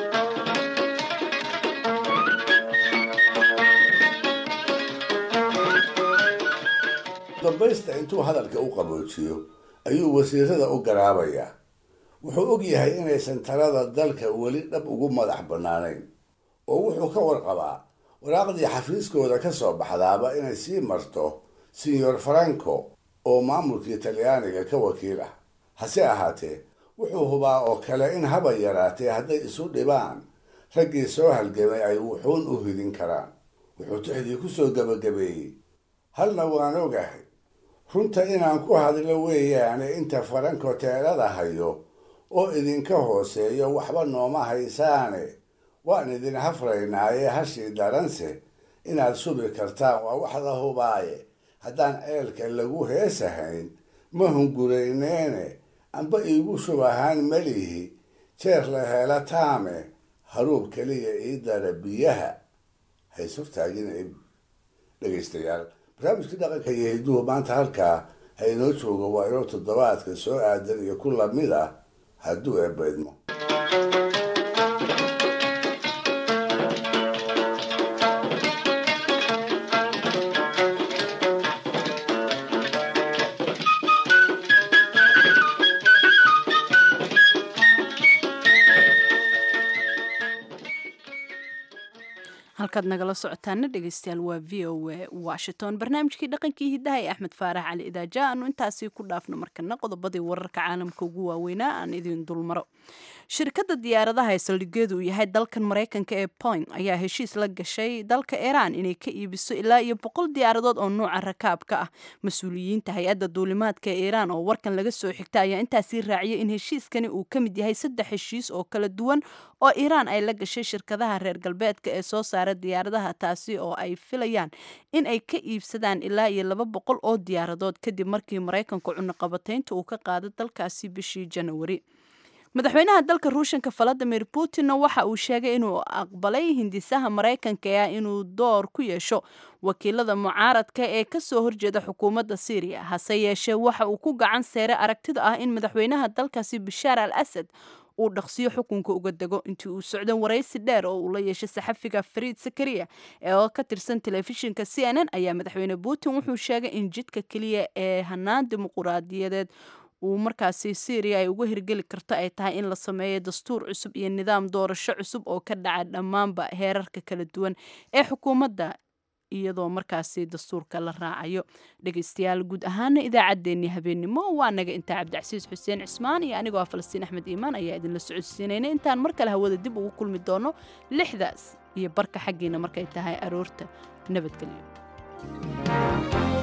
dambaysta intuu hadalka u qaboojiyo ayuu wasiirada u garaabayaa. wuxuu og yahay inaysan talada dalka weli dhab ugu madax bannaanayn oo wuxuu ka warqabaa waraaqdii xafiiskooda ka soo baxdaaba inay sii marto sinyor franco oo maamulkii talyaaniga ka wakiil ah. hase ahaatee wuxuu hubaa oo kale in haba yaraatee hadday isu dhibaan raggii soo halgamay ay wuxuun u hidin karaan. wuxuu tixdii ku soo gebagabeeyey, halna waan ogahay runta inaan ku hadlo weeyaane inta faranko teelada hayo oo idinka hooseeyo waxba nooma haysaane, waan idin hafraynaaye hashii daranse inaad subi kartaan waa wax la hubaaye, haddaan ceelka lagu heesahayn ma hungurayneene, amba iigu shubahaan melihi jeer la hela taame, haruub keliya ii dara biyaha haysurtaagina ib. dhegaystayaal, barnaamijkii dhaqanka iyo hidduhu maanta halkaa ha inoo joogo waa inoo toddobaadka soo aadan iyo ku lamid ah hadduu eebbaydmo. halkaad nagala socotaana dhegeystayaal waa v o a washington. barnaamijkii dhaqankii hiddaha ee axmed faarax cali idaaja aanu intaasi ku dhaafno markana qodobadii wararka caalamka ugu waaweynaa aan idin dulmaro. shirkadda diyaaradaha ee saldhigeedu uu yahay dalkan maraykanka ee boing ayaa heshiis la gashay dalka iiraan inay ka iibiso ilaa iyo boqol diyaaradood oo nuuca rakaabka ah. mas-uuliyiinta hay-adda duulimaadka ee iiraan oo warkan laga soo xigta ayaa intaasii raaciyay in heshiiskani uu ka mid yahay saddex heshiis oo kala duwan oo iiraan ay la gashay shirkadaha reer galbeedka ee soo saara diyaaradaha, taasi oo ay filayaan in ay ka iibsadaan ilaa iyo laba boqol oo diyaaradood kadib markii maraykanku cunaqabataynta uu ka qaado dalkaasi bishii janawari. madaxweynaha dalka ruushanka valadimir putinna waxa uu sheegay inuu aqbalay hindisaha maraykanka ah inuu door ku yeesho wakiilada mucaaradka ee kasoo horjeeda xukuumadda syriya. hase yeeshee waxa uu ku gacan seeray aragtida ah in madaxweynaha dalkaasi bashaar al asad uu dhaqsiyo xukunka uga dego. intii uu socdan waraysi dheer oo uu la yeeshay saxafiga fariid sakariya ee oo ka tirsan telefishinka c n n ayaa madaxweyne putin wuxuu sheegay in jidka keliya ee hanaan dimuquraadiyadeed uu markaasi syriya ay uga hirgeli karto ay tahay in la sameeyo dastuur cusub iyo nidaam doorasho cusub oo ka dhaca dhammaanba heerarka kala duwan ee xukuumadda iyadoo markaasi dastuurka la raacayo. dhegaystayaal guud ahaana idaacaddeenii habeennimo waa naga intaa cabdicasiis xuseen cismaan iyo anigoo ah falastiin axmed iimaan ayaa idinla socodsiinayna intaan mar kale hawada dib ugu kulmi doono lixdaas iyo barka xaggiina markay tahay aroorta nabadgelyo.